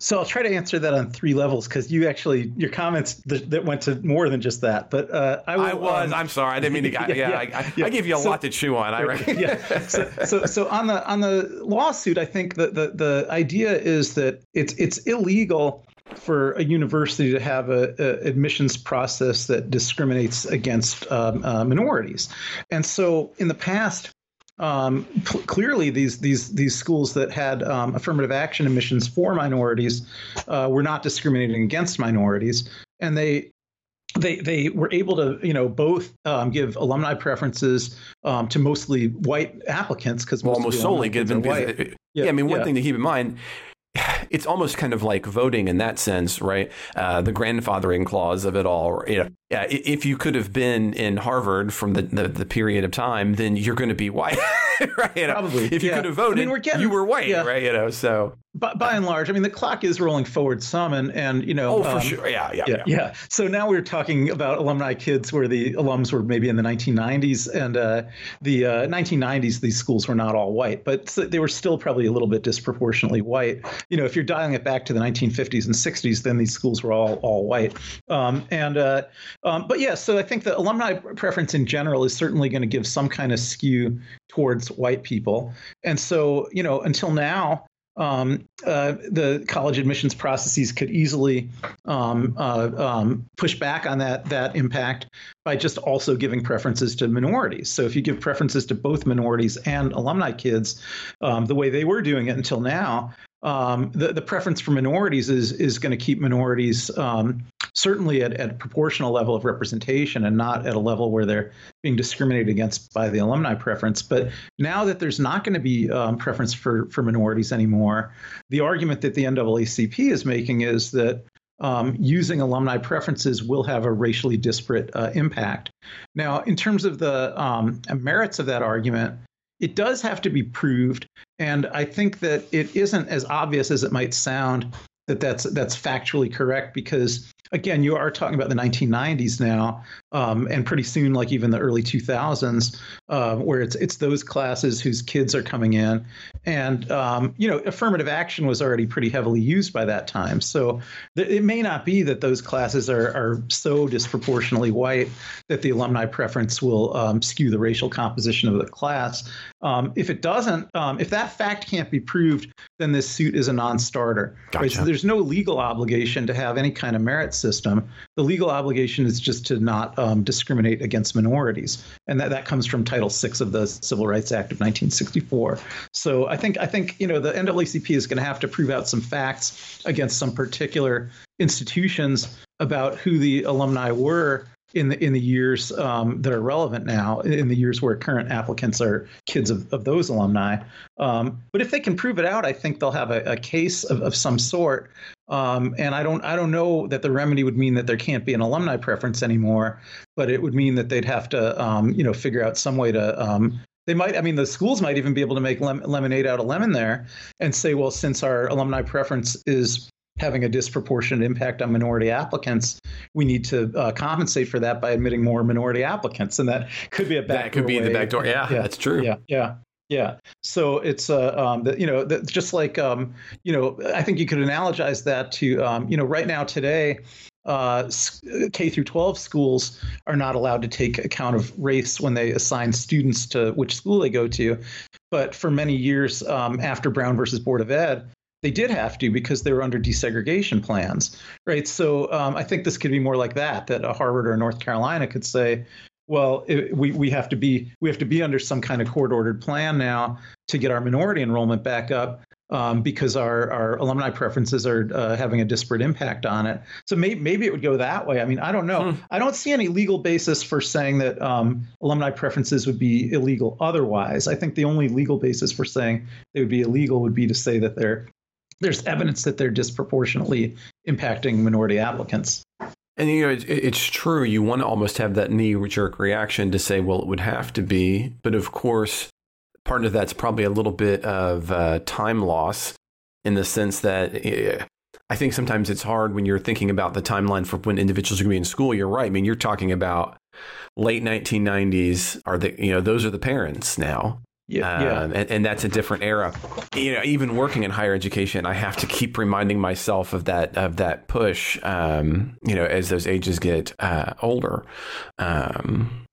So I'll try to answer that on three levels because you actually your comments th- that went to more than just that. But uh, I, will, I was. Um, I'm sorry. I didn't mean to. yeah, yeah, yeah, I, yeah. I gave you a so, lot to chew on. I reckon. yeah. So, so so on the on the lawsuit, I think that the the idea is that it's it's illegal for a university to have a, a admissions process that discriminates against um, uh, minorities, and so in the past. Um, p- clearly, these these these schools that had um, affirmative action admissions for minorities uh, were not discriminating against minorities, and they they they were able to you know both um, give alumni preferences um, to mostly white applicants because well, almost solely given. White. Yeah, yeah, I mean, one yeah. thing to keep in mind. It's almost kind of like voting in that sense, right? Uh, the grandfathering clause of it all. You know, yeah, if you could have been in Harvard from the, the, the period of time, then you're going to be white, right? You know, Probably. If you yeah. could have voted, I mean, we're getting, you were white, yeah. right? You know, so. By, by and large, I mean, the clock is rolling forward some, and, and you know. Oh, for um, sure. Yeah, yeah, yeah, yeah. Yeah. So now we're talking about alumni kids where the alums were maybe in the nineteen nineties, and uh, the uh, nineteen nineties, these schools were not all white, but they were still probably a little bit disproportionately white. You know, if you're dialing it back to the nineteen fifties and sixties, then these schools were all all white. Um, and uh, um, but yeah, so I think the alumni preference in general is certainly going to give some kind of skew towards white people. And so, you know, until now, um, uh, the college admissions processes could easily um, uh, um, push back on that that impact by just also giving preferences to minorities. So if you give preferences to both minorities and alumni kids, um, the way they were doing it until now, um, the, the preference for minorities is is going to keep minorities um, certainly at, at a proportional level of representation and not at a level where they're being discriminated against by the alumni preference. But now that there's not going to be um, preference for, for minorities anymore, the argument that the N double A C P is making is that um, using alumni preferences will have a racially disparate uh, impact. Now, in terms of the um, merits of that argument, it does have to be proved. And I think that it isn't as obvious as it might sound that that's that's factually correct, because again, you are talking about the nineteen nineties now, um, and pretty soon, like even the early two thousands, uh, where it's it's those classes whose kids are coming in, and um, you know, affirmative action was already pretty heavily used by that time. So th- it may not be that those classes are are so disproportionately white that the alumni preference will um, skew the racial composition of the class. Um, if it doesn't, um, if that fact can't be proved, then this suit is a non-starter. Gotcha. Right? So there's no legal obligation to have any kind of merit system. The legal obligation is just to not um, discriminate against minorities, and that, that comes from Title six of the Civil Rights Act of nineteen sixty-four. So I think I think you know the N double A C P is going to have to prove out some facts against some particular institutions about who the alumni were in the in the years um, that are relevant now, in the years where current applicants are kids of, of those alumni. Um, but if they can prove it out, I think they'll have a, a case of, of some sort. Um, and I don't I don't know that the remedy would mean that there can't be an alumni preference anymore, but it would mean that they'd have to um, you know figure out some way to um, they might I mean the schools might even be able to make lem- lemonade out of lemon there and say, well, since our alumni preference is having a disproportionate impact on minority applicants, we need to uh, compensate for that by admitting more minority applicants. And that could be a back That could be way. the back door. Yeah, yeah, that's true. Yeah, yeah, yeah. So it's, uh, um, the, you know, the, just like, um, you know, I think you could analogize that to, um, you know, right now today, uh, K through twelve schools are not allowed to take account of race when they assign students to which school they go to. But for many years um, after Brown versus Board of Ed, they did have to because they were under desegregation plans, right? So um, I think this could be more like that, that a Harvard or North Carolina could say, well, it, we we have to be we have to be under some kind of court-ordered plan now to get our minority enrollment back up um, because our, our alumni preferences are uh, having a disparate impact on it. So maybe maybe it would go that way. I mean, I don't know. Hmm. I don't see any legal basis for saying that um, alumni preferences would be illegal otherwise. I think the only legal basis for saying they would be illegal would be to say that they're there's evidence that they're disproportionately impacting minority applicants. And, you know, it, it's true. You want to almost have that knee-jerk reaction to say, well, it would have to be. But of course, part of that's probably a little bit of uh, time loss in the sense that uh, I think sometimes it's hard when you're thinking about the timeline for when individuals are going to be in school. You're right. I mean, you're talking about late nineteen nineties are the, you know, those are the parents now. Yeah, yeah. Um, and, and that's a different era. You know, even working in higher education, I have to keep reminding myself of that of that push. Um, you know, as those ages get uh, older. Um,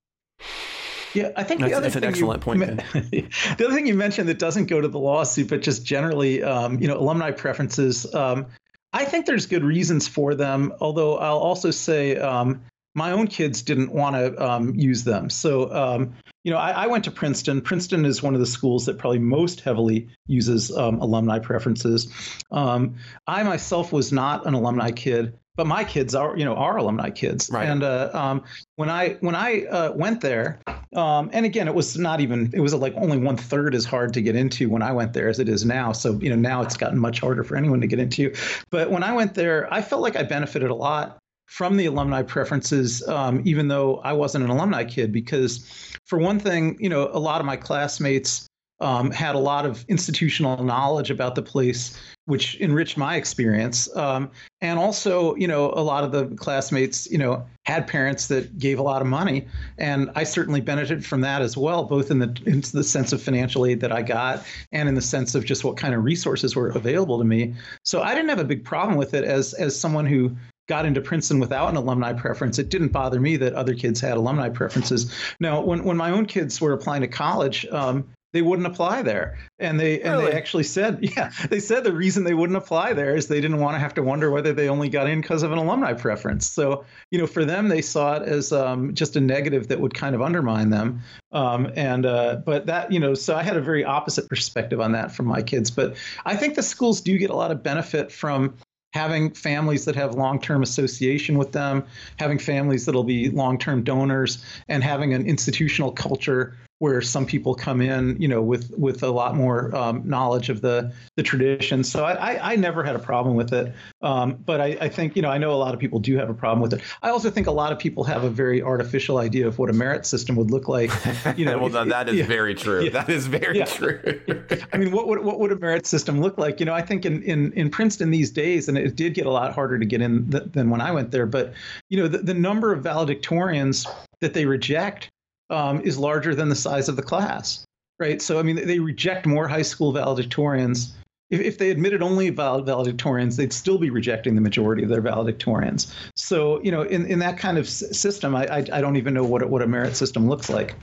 Yeah, I think the that's, other that's thing an excellent you, point. the other thing you mentioned that doesn't go to the lawsuit, but just generally, um, you know, alumni preferences. Um, I think there's good reasons for them. Although I'll also say um, my own kids didn't want to um, use them. So, um, you know, I, I went to Princeton. Princeton is one of the schools that probably most heavily uses um, alumni preferences. Um, I myself was not an alumni kid. But my kids are, you know, are alumni kids. Right. And uh, um, when I when I uh, went there, um, and again, it was not even it was like only one third as hard to get into when I went there as it is now. So, you know, now it's gotten much harder for anyone to get into. But when I went there, I felt like I benefited a lot from the alumni preferences, um, even though I wasn't an alumni kid, because for one thing, you know, a lot of my classmates um, had a lot of institutional knowledge about the place, which enriched my experience. Um, and also, you know, a lot of the classmates, you know, had parents that gave a lot of money. And I certainly benefited from that as well, both in the, in the sense of financial aid that I got and in the sense of just what kind of resources were available to me. So I didn't have a big problem with it as, as someone who got into Princeton without an alumni preference. It didn't bother me that other kids had alumni preferences. Now, when, when my own kids were applying to college, um, they wouldn't apply there. And they and Really? they actually said, yeah, they said the reason they wouldn't apply there is they didn't want to have to wonder whether they only got in because of an alumni preference. So, you know, for them, they saw it as um, just a negative that would kind of undermine them. Um, and uh, but that, you know, so I had a very opposite perspective on that from my kids. But I think the schools do get a lot of benefit from having families that have long-term association with them, having families that'll be long-term donors, and having an institutional culture where some people come in, you know, with with a lot more um, knowledge of the the tradition. So I, I, I never had a problem with it. Um, but I, I think, you know, I know a lot of people do have a problem with it. I also think a lot of people have a very artificial idea of what a merit system would look like. You know, well, if, that is yeah, very true. yeah, that is very yeah. true. I mean, what would what would a merit system look like? You know, I think in in, in Princeton these days, and it did get a lot harder to get in th- than when I went there. But, you know, the, the number of valedictorians that they reject Um, is larger than the size of the class, right? So, I mean, they reject more high school valedictorians. If, if they admitted only valed valedictorians, they'd still be rejecting the majority of their valedictorians. So, you know, in, in that kind of s- system, I, I I don't even know what, what a merit system looks like.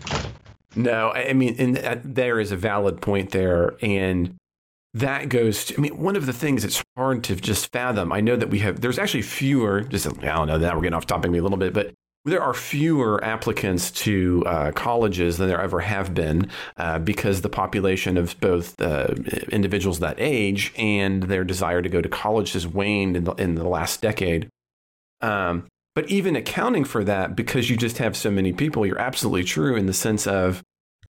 No, I mean, and uh, there is a valid point there. And that goes to, I mean, one of the things that's hard to just fathom, I know that we have, there's actually fewer, just, I don't know, now we're getting off topic a little bit, but there are fewer applicants to uh, colleges than there ever have been uh, because the population of both uh, individuals that age and their desire to go to college has waned in the, in the last decade. Um, but even accounting for that, because you just have so many people, you're absolutely true in the sense of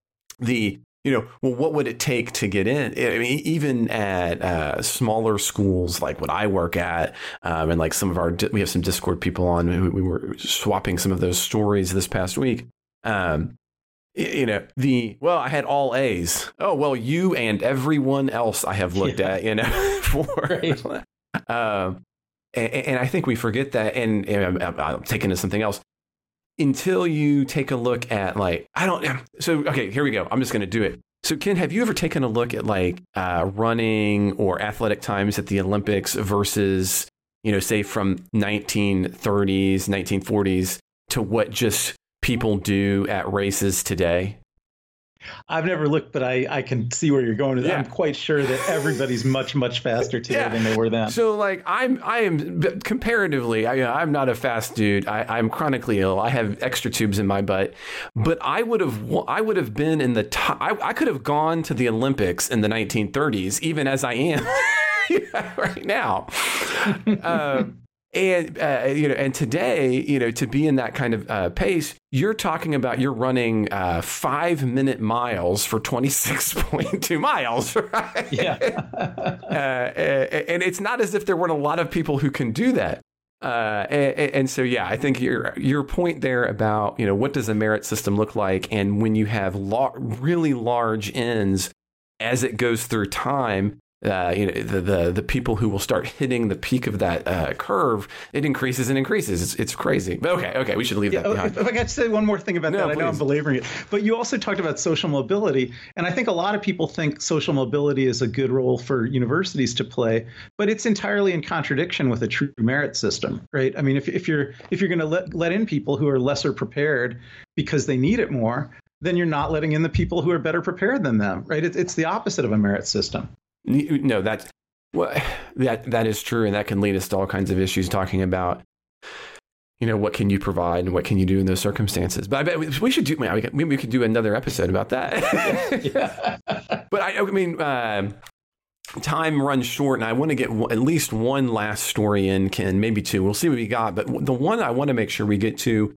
the, you know, well, what would it take to get in? I mean, even at uh, smaller schools like what I work at, um, and like some of our, we have some Discord people on who we were swapping some of those stories this past week. Um, you know, the, well, I had all A's. Oh, well, you and everyone else I have looked yeah. at, you know, for, right. um, and, and I think we forget that. And, and I'm, I'm taking to something else. Until you take a look at like, I don't, so, okay, here we go. I'm just going to do it. So Ken, have you ever taken a look at like uh, running or athletic times at the Olympics versus, you know, say from nineteen thirties, nineteen forties to what just people do at races today? I've never looked, but I, I can see where you're going with it. Yeah. I'm quite sure that everybody's much, much faster today yeah. than they were then. So like I'm, I am comparatively, I, I'm not a fast dude. I, I'm chronically ill. I have extra tubes in my butt, but I would have, I would have been in the top, I, I could have gone to the Olympics in the nineteen thirties, even as I am right now. um, And, uh, you know, and today, you know, to be in that kind of uh, pace, you're talking about you're running uh, five minute miles for twenty-six point two miles, right? Yeah. uh, and it's not as if there weren't a lot of people who can do that. Uh, and, and so, yeah, I think your your point there about, you know, what does a merit system look like? And when you have lo- really large ends as it goes through time, uh, you know, the, the the people who will start hitting the peak of that uh, curve, it increases and increases. It's it's crazy. But okay, okay, we should leave yeah, that behind. If, if I could say one more thing about no, that, please. I know I'm belaboring it, but you also talked about social mobility, and I think a lot of people think social mobility is a good role for universities to play, but it's entirely in contradiction with a true merit system, right? I mean, if if you're if you're going to let let in people who are lesser prepared because they need it more, then you're not letting in the people who are better prepared than them, right? It's it's the opposite of a merit system. No, that's well, that that is true, and that can lead us to all kinds of issues talking about, you know, what can you provide and what can you do in those circumstances. But I bet we should do. Maybe we could do another episode about that. Yeah. But I, I mean, uh, time runs short, and I want to get at least one last story in, Ken, maybe two. We'll see what we got. But the one I want to make sure we get to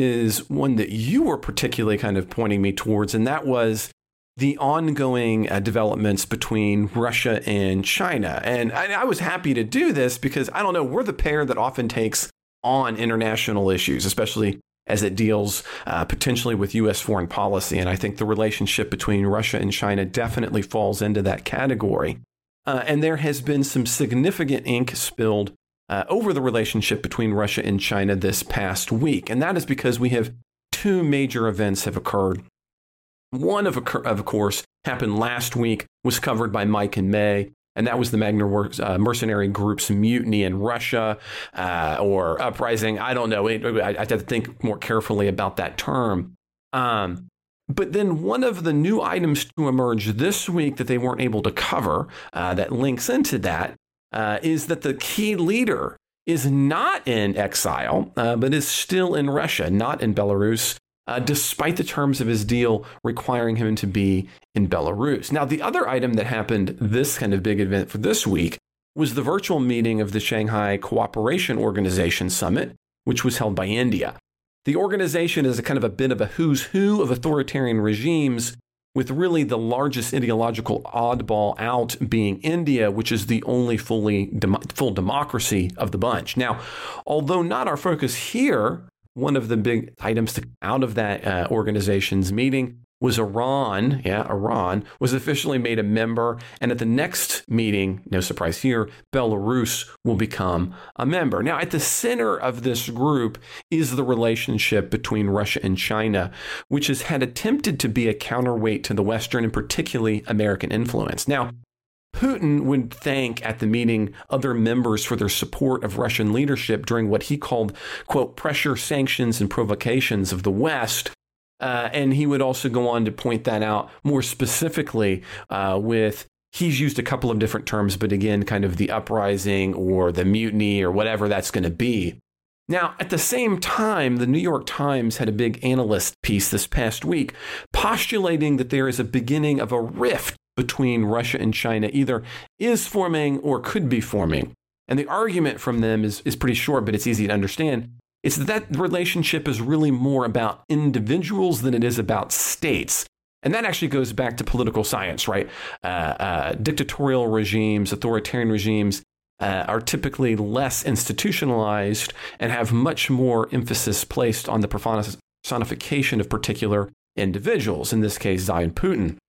is one that you were particularly kind of pointing me towards, and that was the ongoing uh, developments between Russia and China. And I, I was happy to do this because, I don't know, we're the pair that often takes on international issues, especially as it deals uh, potentially with U S foreign policy. And I think the relationship between Russia and China definitely falls into that category. Uh, and there has been some significant ink spilled uh, over the relationship between Russia and China this past week. And that is because we have two major events have occurred. One, of, of course, happened last week, was covered by Mike and May, and that was the Wagner uh, mercenary group's mutiny in Russia uh, or uprising. I don't know. It, I, I have to think more carefully about that term. Um, but then one of the new items to emerge this week that they weren't able to cover uh, that links into that uh, is that the key leader is not in exile, uh, but is still in Russia, not in Belarus. Uh, despite the terms of his deal requiring him to be in Belarus. Now, the other item that happened, this kind of big event for this week, was the virtual meeting of the Shanghai Cooperation Organization Summit, which was held by India. The organization is a kind of a bit of a who's who of authoritarian regimes, with really the largest ideological oddball out being India, which is the only fully dem- full democracy of the bunch. Now, although not our focus here, one of the big items to, out of that uh, organization's meeting was Iran. Yeah, Iran was officially made a member. And at the next meeting, no surprise here, Belarus will become a member. Now, at the center of this group is the relationship between Russia and China, which has had attempted to be a counterweight to the Western and particularly American influence. Now, Putin would thank at the meeting other members for their support of Russian leadership during what he called, quote, pressure, sanctions, and provocations of the West. Uh, and he would also go on to point that out more specifically uh, with, he's used a couple of different terms, but again, kind of the uprising or the mutiny or whatever that's going to be. Now, at the same time, the New York Times had a big analyst piece this past week postulating that there is a beginning of a rift between Russia and China, either is forming or could be forming. And the argument from them is, is pretty short, but it's easy to understand. It's that that relationship is really more about individuals than it is about states. And that actually goes back to political science, right? Uh, uh, dictatorial regimes, authoritarian regimes uh, are typically less institutionalized and have much more emphasis placed on the personification of particular individuals, in this case, Xi and Putin.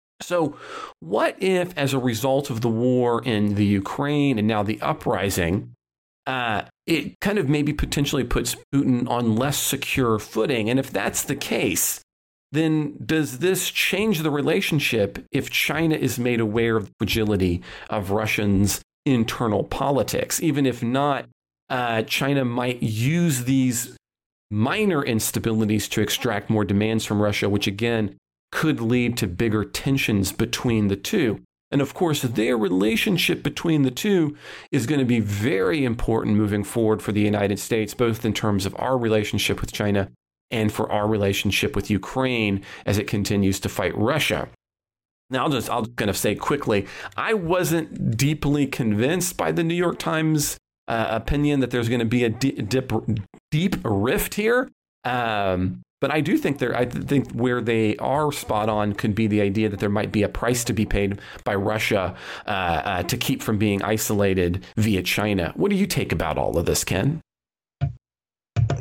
So what if, as a result of the war in the Ukraine and now the uprising, uh, it kind of maybe potentially puts Putin on less secure footing? And if that's the case, then does this change the relationship if China is made aware of the fragility of Russians' internal politics? Even if not, uh, China might use these minor instabilities to extract more demands from Russia, which again could lead to bigger tensions between the two. And of course, their relationship between the two is going to be very important moving forward for the United States, both in terms of our relationship with China and for our relationship with Ukraine as it continues to fight Russia. Now, I'll just, I'll kind of say quickly, I wasn't deeply convinced by the New York Times uh, opinion that there's going to be a deep, deep, deep rift here. Um, But I do think there, I think where they are spot on could be the idea that there might be a price to be paid by Russia uh, uh, to keep from being isolated via China. What do you take about all of this, Ken?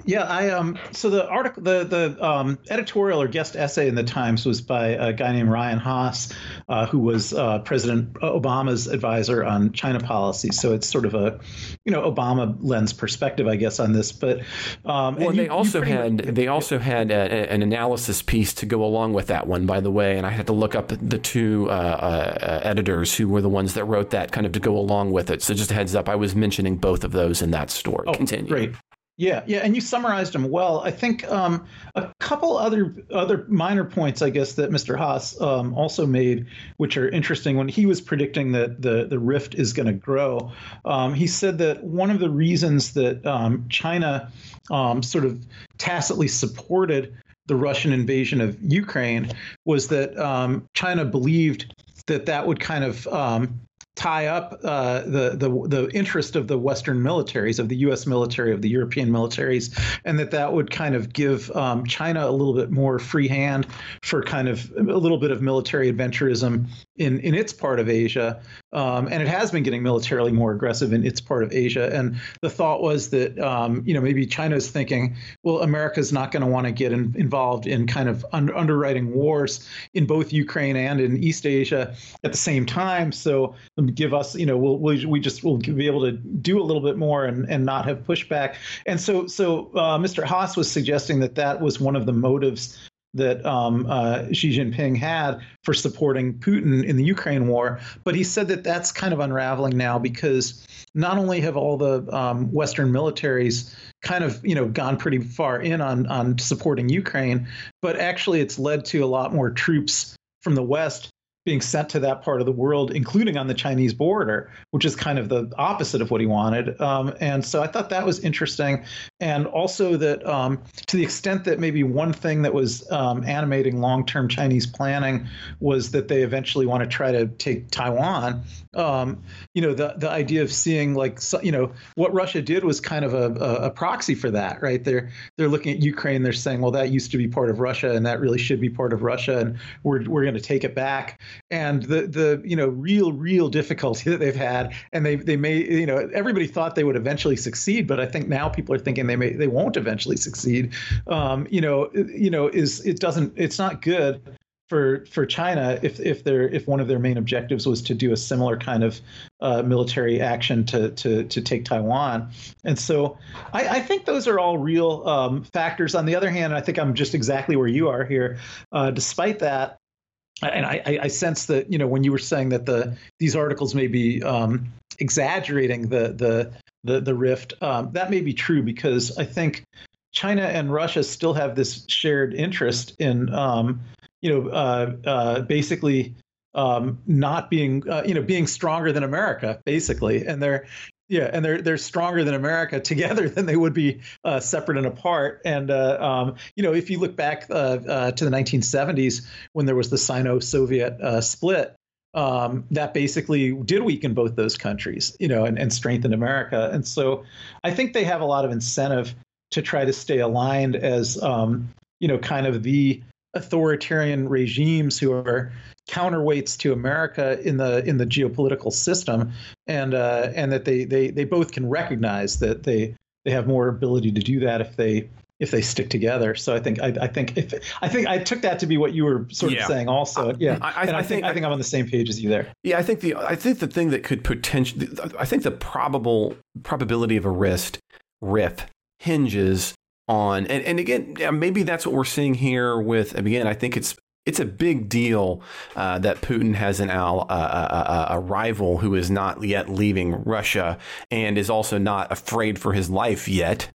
Yeah, I um. So the article, the the um, editorial or guest essay in the Times was by a guy named Ryan Haas, uh, who was uh, President Obama's advisor on China policy. So it's sort of a, you know, Obama lens perspective, I guess, on this. But um, well, and they you, also you had much, they also had a, an analysis piece to go along with that one, by the way. And I had to look up the two uh, uh, editors who were the ones that wrote that, kind of to go along with it. So just a heads up, I was mentioning both of those in that story. Oh, Continue. Great. Yeah, yeah, and you summarized them well. I think um, a couple other other minor points, I guess, that Mister Haas um, also made, which are interesting. When he was predicting that the the rift is going to grow, um, he said that one of the reasons that um, China um, sort of tacitly supported the Russian invasion of Ukraine was that um, China believed that that would kind of um, tie up uh, the the the interest of the Western militaries, of the U S military, of the European militaries, and that that would kind of give um, China a little bit more free hand for kind of a little bit of military adventurism in in its part of Asia. Um, and it has been getting militarily more aggressive in its part of Asia. And the thought was that, um, you know, maybe China's thinking, well, America's not going to want to get in, involved in kind of un- underwriting wars in both Ukraine and in East Asia at the same time. So give us, you know, we'll, we we just will be able to do a little bit more and, and not have pushback. And so so uh, Mister Haas was suggesting that that was one of the motives that um, uh, Xi Jinping had for supporting Putin in the Ukraine war. But he said that that's kind of unraveling now, because not only have all the um, Western militaries kind of, you know, gone pretty far in on on supporting Ukraine, but actually it's led to a lot more troops from the West being sent to that part of the world, including on the Chinese border, which is kind of the opposite of what he wanted. Um, and so I thought that was interesting. And also that um, to the extent that maybe one thing that was um, animating long-term Chinese planning was that they eventually want to try to take Taiwan. Um, you know, the the idea of seeing, like, you know, what Russia did was kind of a, a, a proxy for that, right? They're they're looking at Ukraine, they're saying, well, that used to be part of Russia, and that really should be part of Russia, and we're we're going to take it back. And the the you know real real difficulty that they've had, and they they may you know everybody thought they would eventually succeed, but I think now people are thinking they may they won't eventually succeed. Um, you know you know is it doesn't it's not good for for China if if they're if one of their main objectives was to do a similar kind of uh, military action to to to take Taiwan. And so I, I think those are all real um, factors. On the other hand, I think I'm just exactly where you are here. Uh, despite that. And I, I sense that, you know, when you were saying that the these articles may be um, exaggerating the the the, the rift, um, that may be true, because I think China and Russia still have this shared interest in, um, you know, uh, uh, basically um, not being, uh, you know, being stronger than America, basically. And they're Yeah, and they're they're stronger than America together than they would be uh, separate and apart. And uh, um, you know, if you look back uh, uh, to the nineteen seventies, when there was the Sino-Soviet uh, split, um, that basically did weaken both those countries, you know, and, and strengthen America. And so, I think they have a lot of incentive to try to stay aligned as, um, you know, kind of the authoritarian regimes who are counterweights to America in the in the geopolitical system, and uh, and that they, they they both can recognize that they they have more ability to do that if they if they stick together. So I think I, I think if I think I took that to be what you were sort of yeah. saying also. Yeah, I, I, and I, I think, think I think I'm on the same page as you there. Yeah, I think the I think the thing that could potentially I think the probable probability of a rift rift hinges on, and, and again, maybe that's what we're seeing here with, again, I think it's it's a big deal uh, that Putin has an al, uh, a, a rival who is not yet leaving Russia and is also not afraid for his life yet.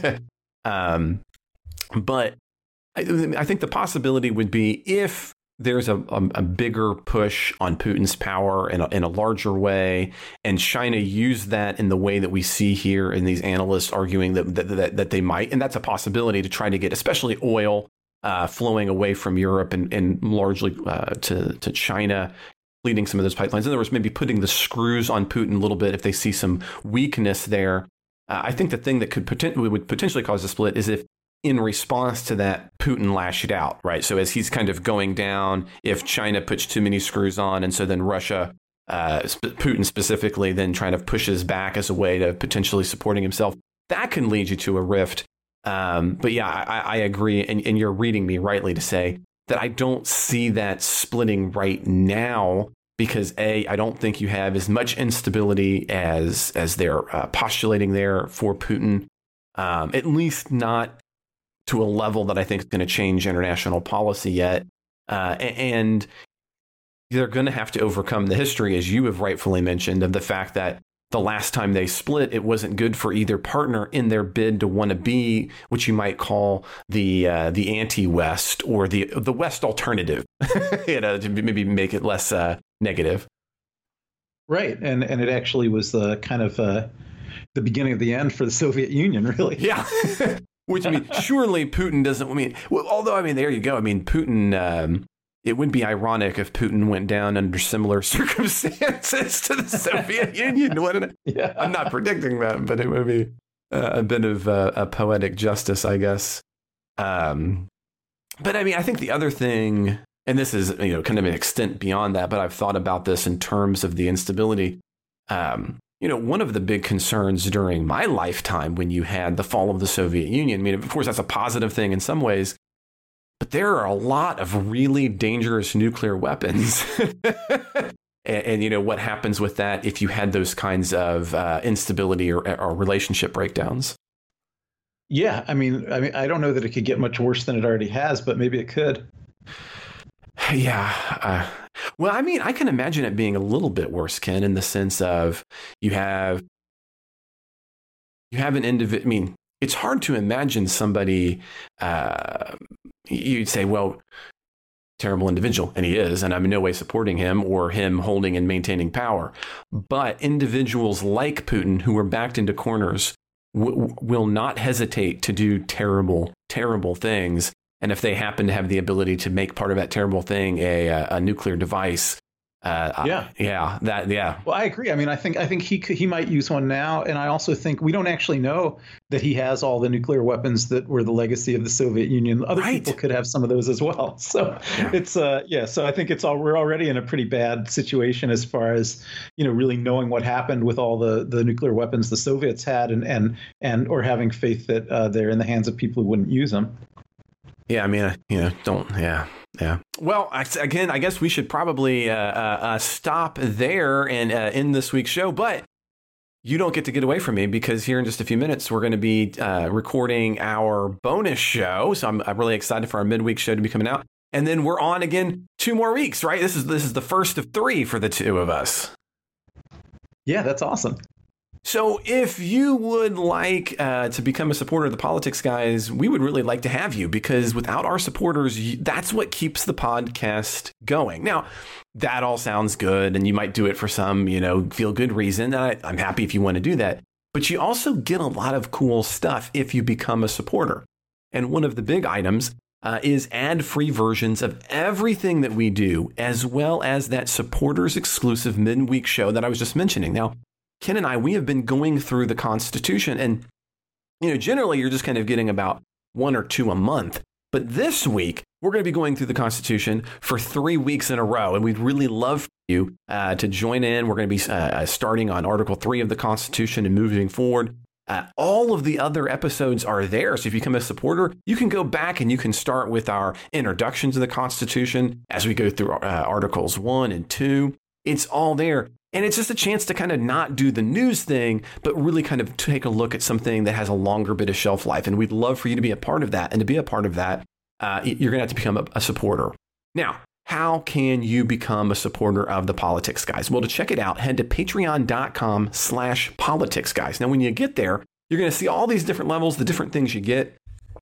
um, but I, I think the possibility would be if there's a, a, a bigger push on Putin's power in a, in a larger way, and China used that in the way that we see here in these analysts arguing that that, that, that they might. And that's a possibility to try to get especially oil uh, flowing away from Europe and, and largely uh, to, to China, leading some of those pipelines. In other words, maybe putting the screws on Putin a little bit if they see some weakness there. Uh, I think the thing that could potentially would potentially cause a split is if, in response to that, Putin lashed it out, right? So as he's kind of going down, if China puts too many screws on, and so then Russia, uh, Putin specifically, then trying to pushes back as a way to potentially supporting himself, that can lead you to a rift. Um, but yeah, I, I agree. And, and you're reading me rightly to say that I don't see that splitting right now because, A, I don't think you have as much instability as as they're uh, postulating there for Putin, um, at least not to a level that I think is going to change international policy yet. Uh, and they're going to have to overcome the history, as you have rightfully mentioned, of the fact that the last time they split, it wasn't good for either partner in their bid to want to be what you might call the uh, the anti-West or the the West alternative, you know, to maybe make it less uh, negative. Right, and and it actually was the kind of uh, the beginning of the end for the Soviet Union, really. Yeah. Which I mean, surely Putin doesn't. I mean, well, although I mean, there you go. I mean, Putin. Um, it would be ironic if Putin went down under similar circumstances to the Soviet Union, wouldn't it? Yeah. I'm not predicting that, but it would be uh, a bit of uh, a poetic justice, I guess. Um, but I mean, I think the other thing, and this is you know kind of an extent beyond that, but I've thought about this in terms of the instability. Um, You know, one of the big concerns during my lifetime when you had the fall of the Soviet Union, I mean, of course, that's a positive thing in some ways, but there are a lot of really dangerous nuclear weapons. and, and, you know, what happens with that if you had those kinds of uh, instability or, or relationship breakdowns? Yeah, I mean, I mean, I don't know that it could get much worse than it already has, but maybe it could. Yeah. Uh, well, I mean, I can imagine it being a little bit worse, Ken, in the sense of you have you have an individual. I mean, it's hard to imagine somebody. Uh, you'd say, well, terrible individual, and he is, and I'm in no way supporting him or him holding and maintaining power. But individuals like Putin, who are backed into corners, w- will not hesitate to do terrible, terrible things. And if they happen to have the ability to make part of that terrible thing a a nuclear device, uh, yeah, I, yeah, that yeah. Well, I agree. I mean, I think I think he could, he might use one now, and I also think we don't actually know that he has all the nuclear weapons that were the legacy of the Soviet Union. Other right. people could have some of those as well. So yeah. it's uh yeah. So I think it's all we're already in a pretty bad situation as far as you know really knowing what happened with all the the nuclear weapons the Soviets had, and and and or having faith that uh, they're in the hands of people who wouldn't use them. Yeah, I mean, you know, don't, yeah, yeah. Well, again, I guess we should probably uh, uh, stop there and uh, end this week's show, but you don't get to get away from me because here in just a few minutes, we're going to be uh, recording our bonus show. So I'm, I'm really excited for our midweek show to be coming out. And then we're on again two more weeks, right? This is this is the first of three for the two of us. Yeah, that's awesome. So if you would like uh, to become a supporter of the Politics Guys, we would really like to have you because without our supporters, that's what keeps the podcast going. Now, that all sounds good and you might do it for some, you know, feel good reason. I, I'm happy if you want to do that. But you also get a lot of cool stuff if you become a supporter. And one of the big items uh, is ad-free versions of everything that we do, as well as that supporters exclusive midweek show that I was just mentioning. Now, Ken and I, we have been going through the Constitution and, you know, generally you're just kind of getting about one or two a month. But this week, we're going to be going through the Constitution for three weeks in a row. And we'd really love for you uh, to join in. We're going to be uh, starting on Article three of the Constitution and moving forward. Uh, all of the other episodes are there. So if you become a supporter, you can go back and you can start with our introduction to the Constitution as we go through uh, Articles one and two. It's all there. And it's just a chance to kind of not do the news thing, but really kind of take a look at something that has a longer bit of shelf life. And we'd love for you to be a part of that. And to be a part of that, uh, you're going to have to become a, a supporter. Now, how can you become a supporter of the Politics Guys? Well, to check it out, head to patreon.com slash politics guys. Now, when you get there, you're going to see all these different levels, the different things you get.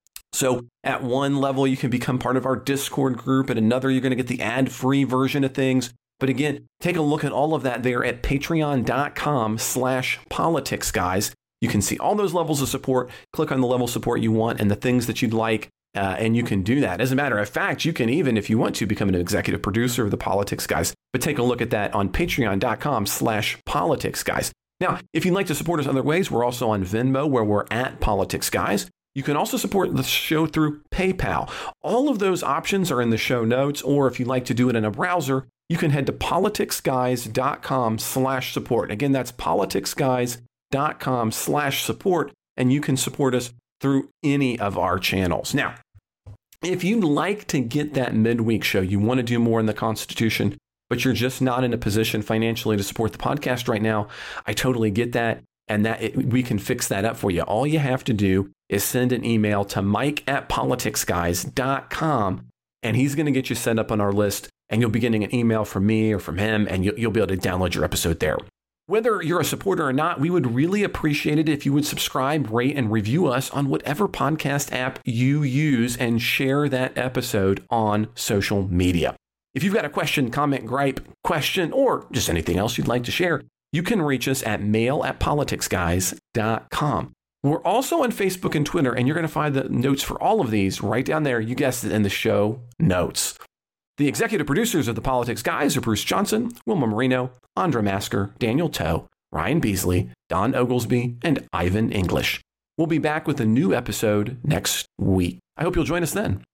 So at one level, you can become part of our Discord group. At another, you're going to get the ad-free version of things. But again, take a look at all of that there at patreon.com slash politics guys. You can see all those levels of support. Click on the level of support you want and the things that you'd like, uh, and you can do that. As a matter of fact, you can even, if you want to, become an executive producer of the Politics Guys. But take a look at that on patreon.com slash politics guys. Now, if you'd like to support us other ways, we're also on Venmo, where we're at Politics Guys. You can also support the show through PayPal. All of those options are in the show notes, or if you'd like to do it in a browser, you can head to politicsguys.com slash support. Again, that's politicsguys.com slash support, and you can support us through any of our channels. Now, if you'd like to get that midweek show, you want to do more in the Constitution, but you're just not in a position financially to support the podcast right now, I totally get that. And that it, we can fix that up for you. All you have to do is send an email to Mike at politics guys dot com, and he's going to get you set up on our list, and you'll be getting an email from me or from him, and you'll, you'll be able to download your episode there. Whether you're a supporter or not, we would really appreciate it if you would subscribe, rate, and review us on whatever podcast app you use, and share that episode on social media. If you've got a question, comment, gripe, question, or just anything else you'd like to share, you can reach us at mail at politics guys dot com. We're also on Facebook and Twitter, and you're going to find the notes for all of these right down there. You guessed it, in the show notes. The executive producers of the Politics Guys are Bruce Johnson, Wilma Marino, Andra Masker, Daniel Toe, Ryan Beasley, Don Oglesby, and Ivan English. We'll be back with a new episode next week. I hope you'll join us then.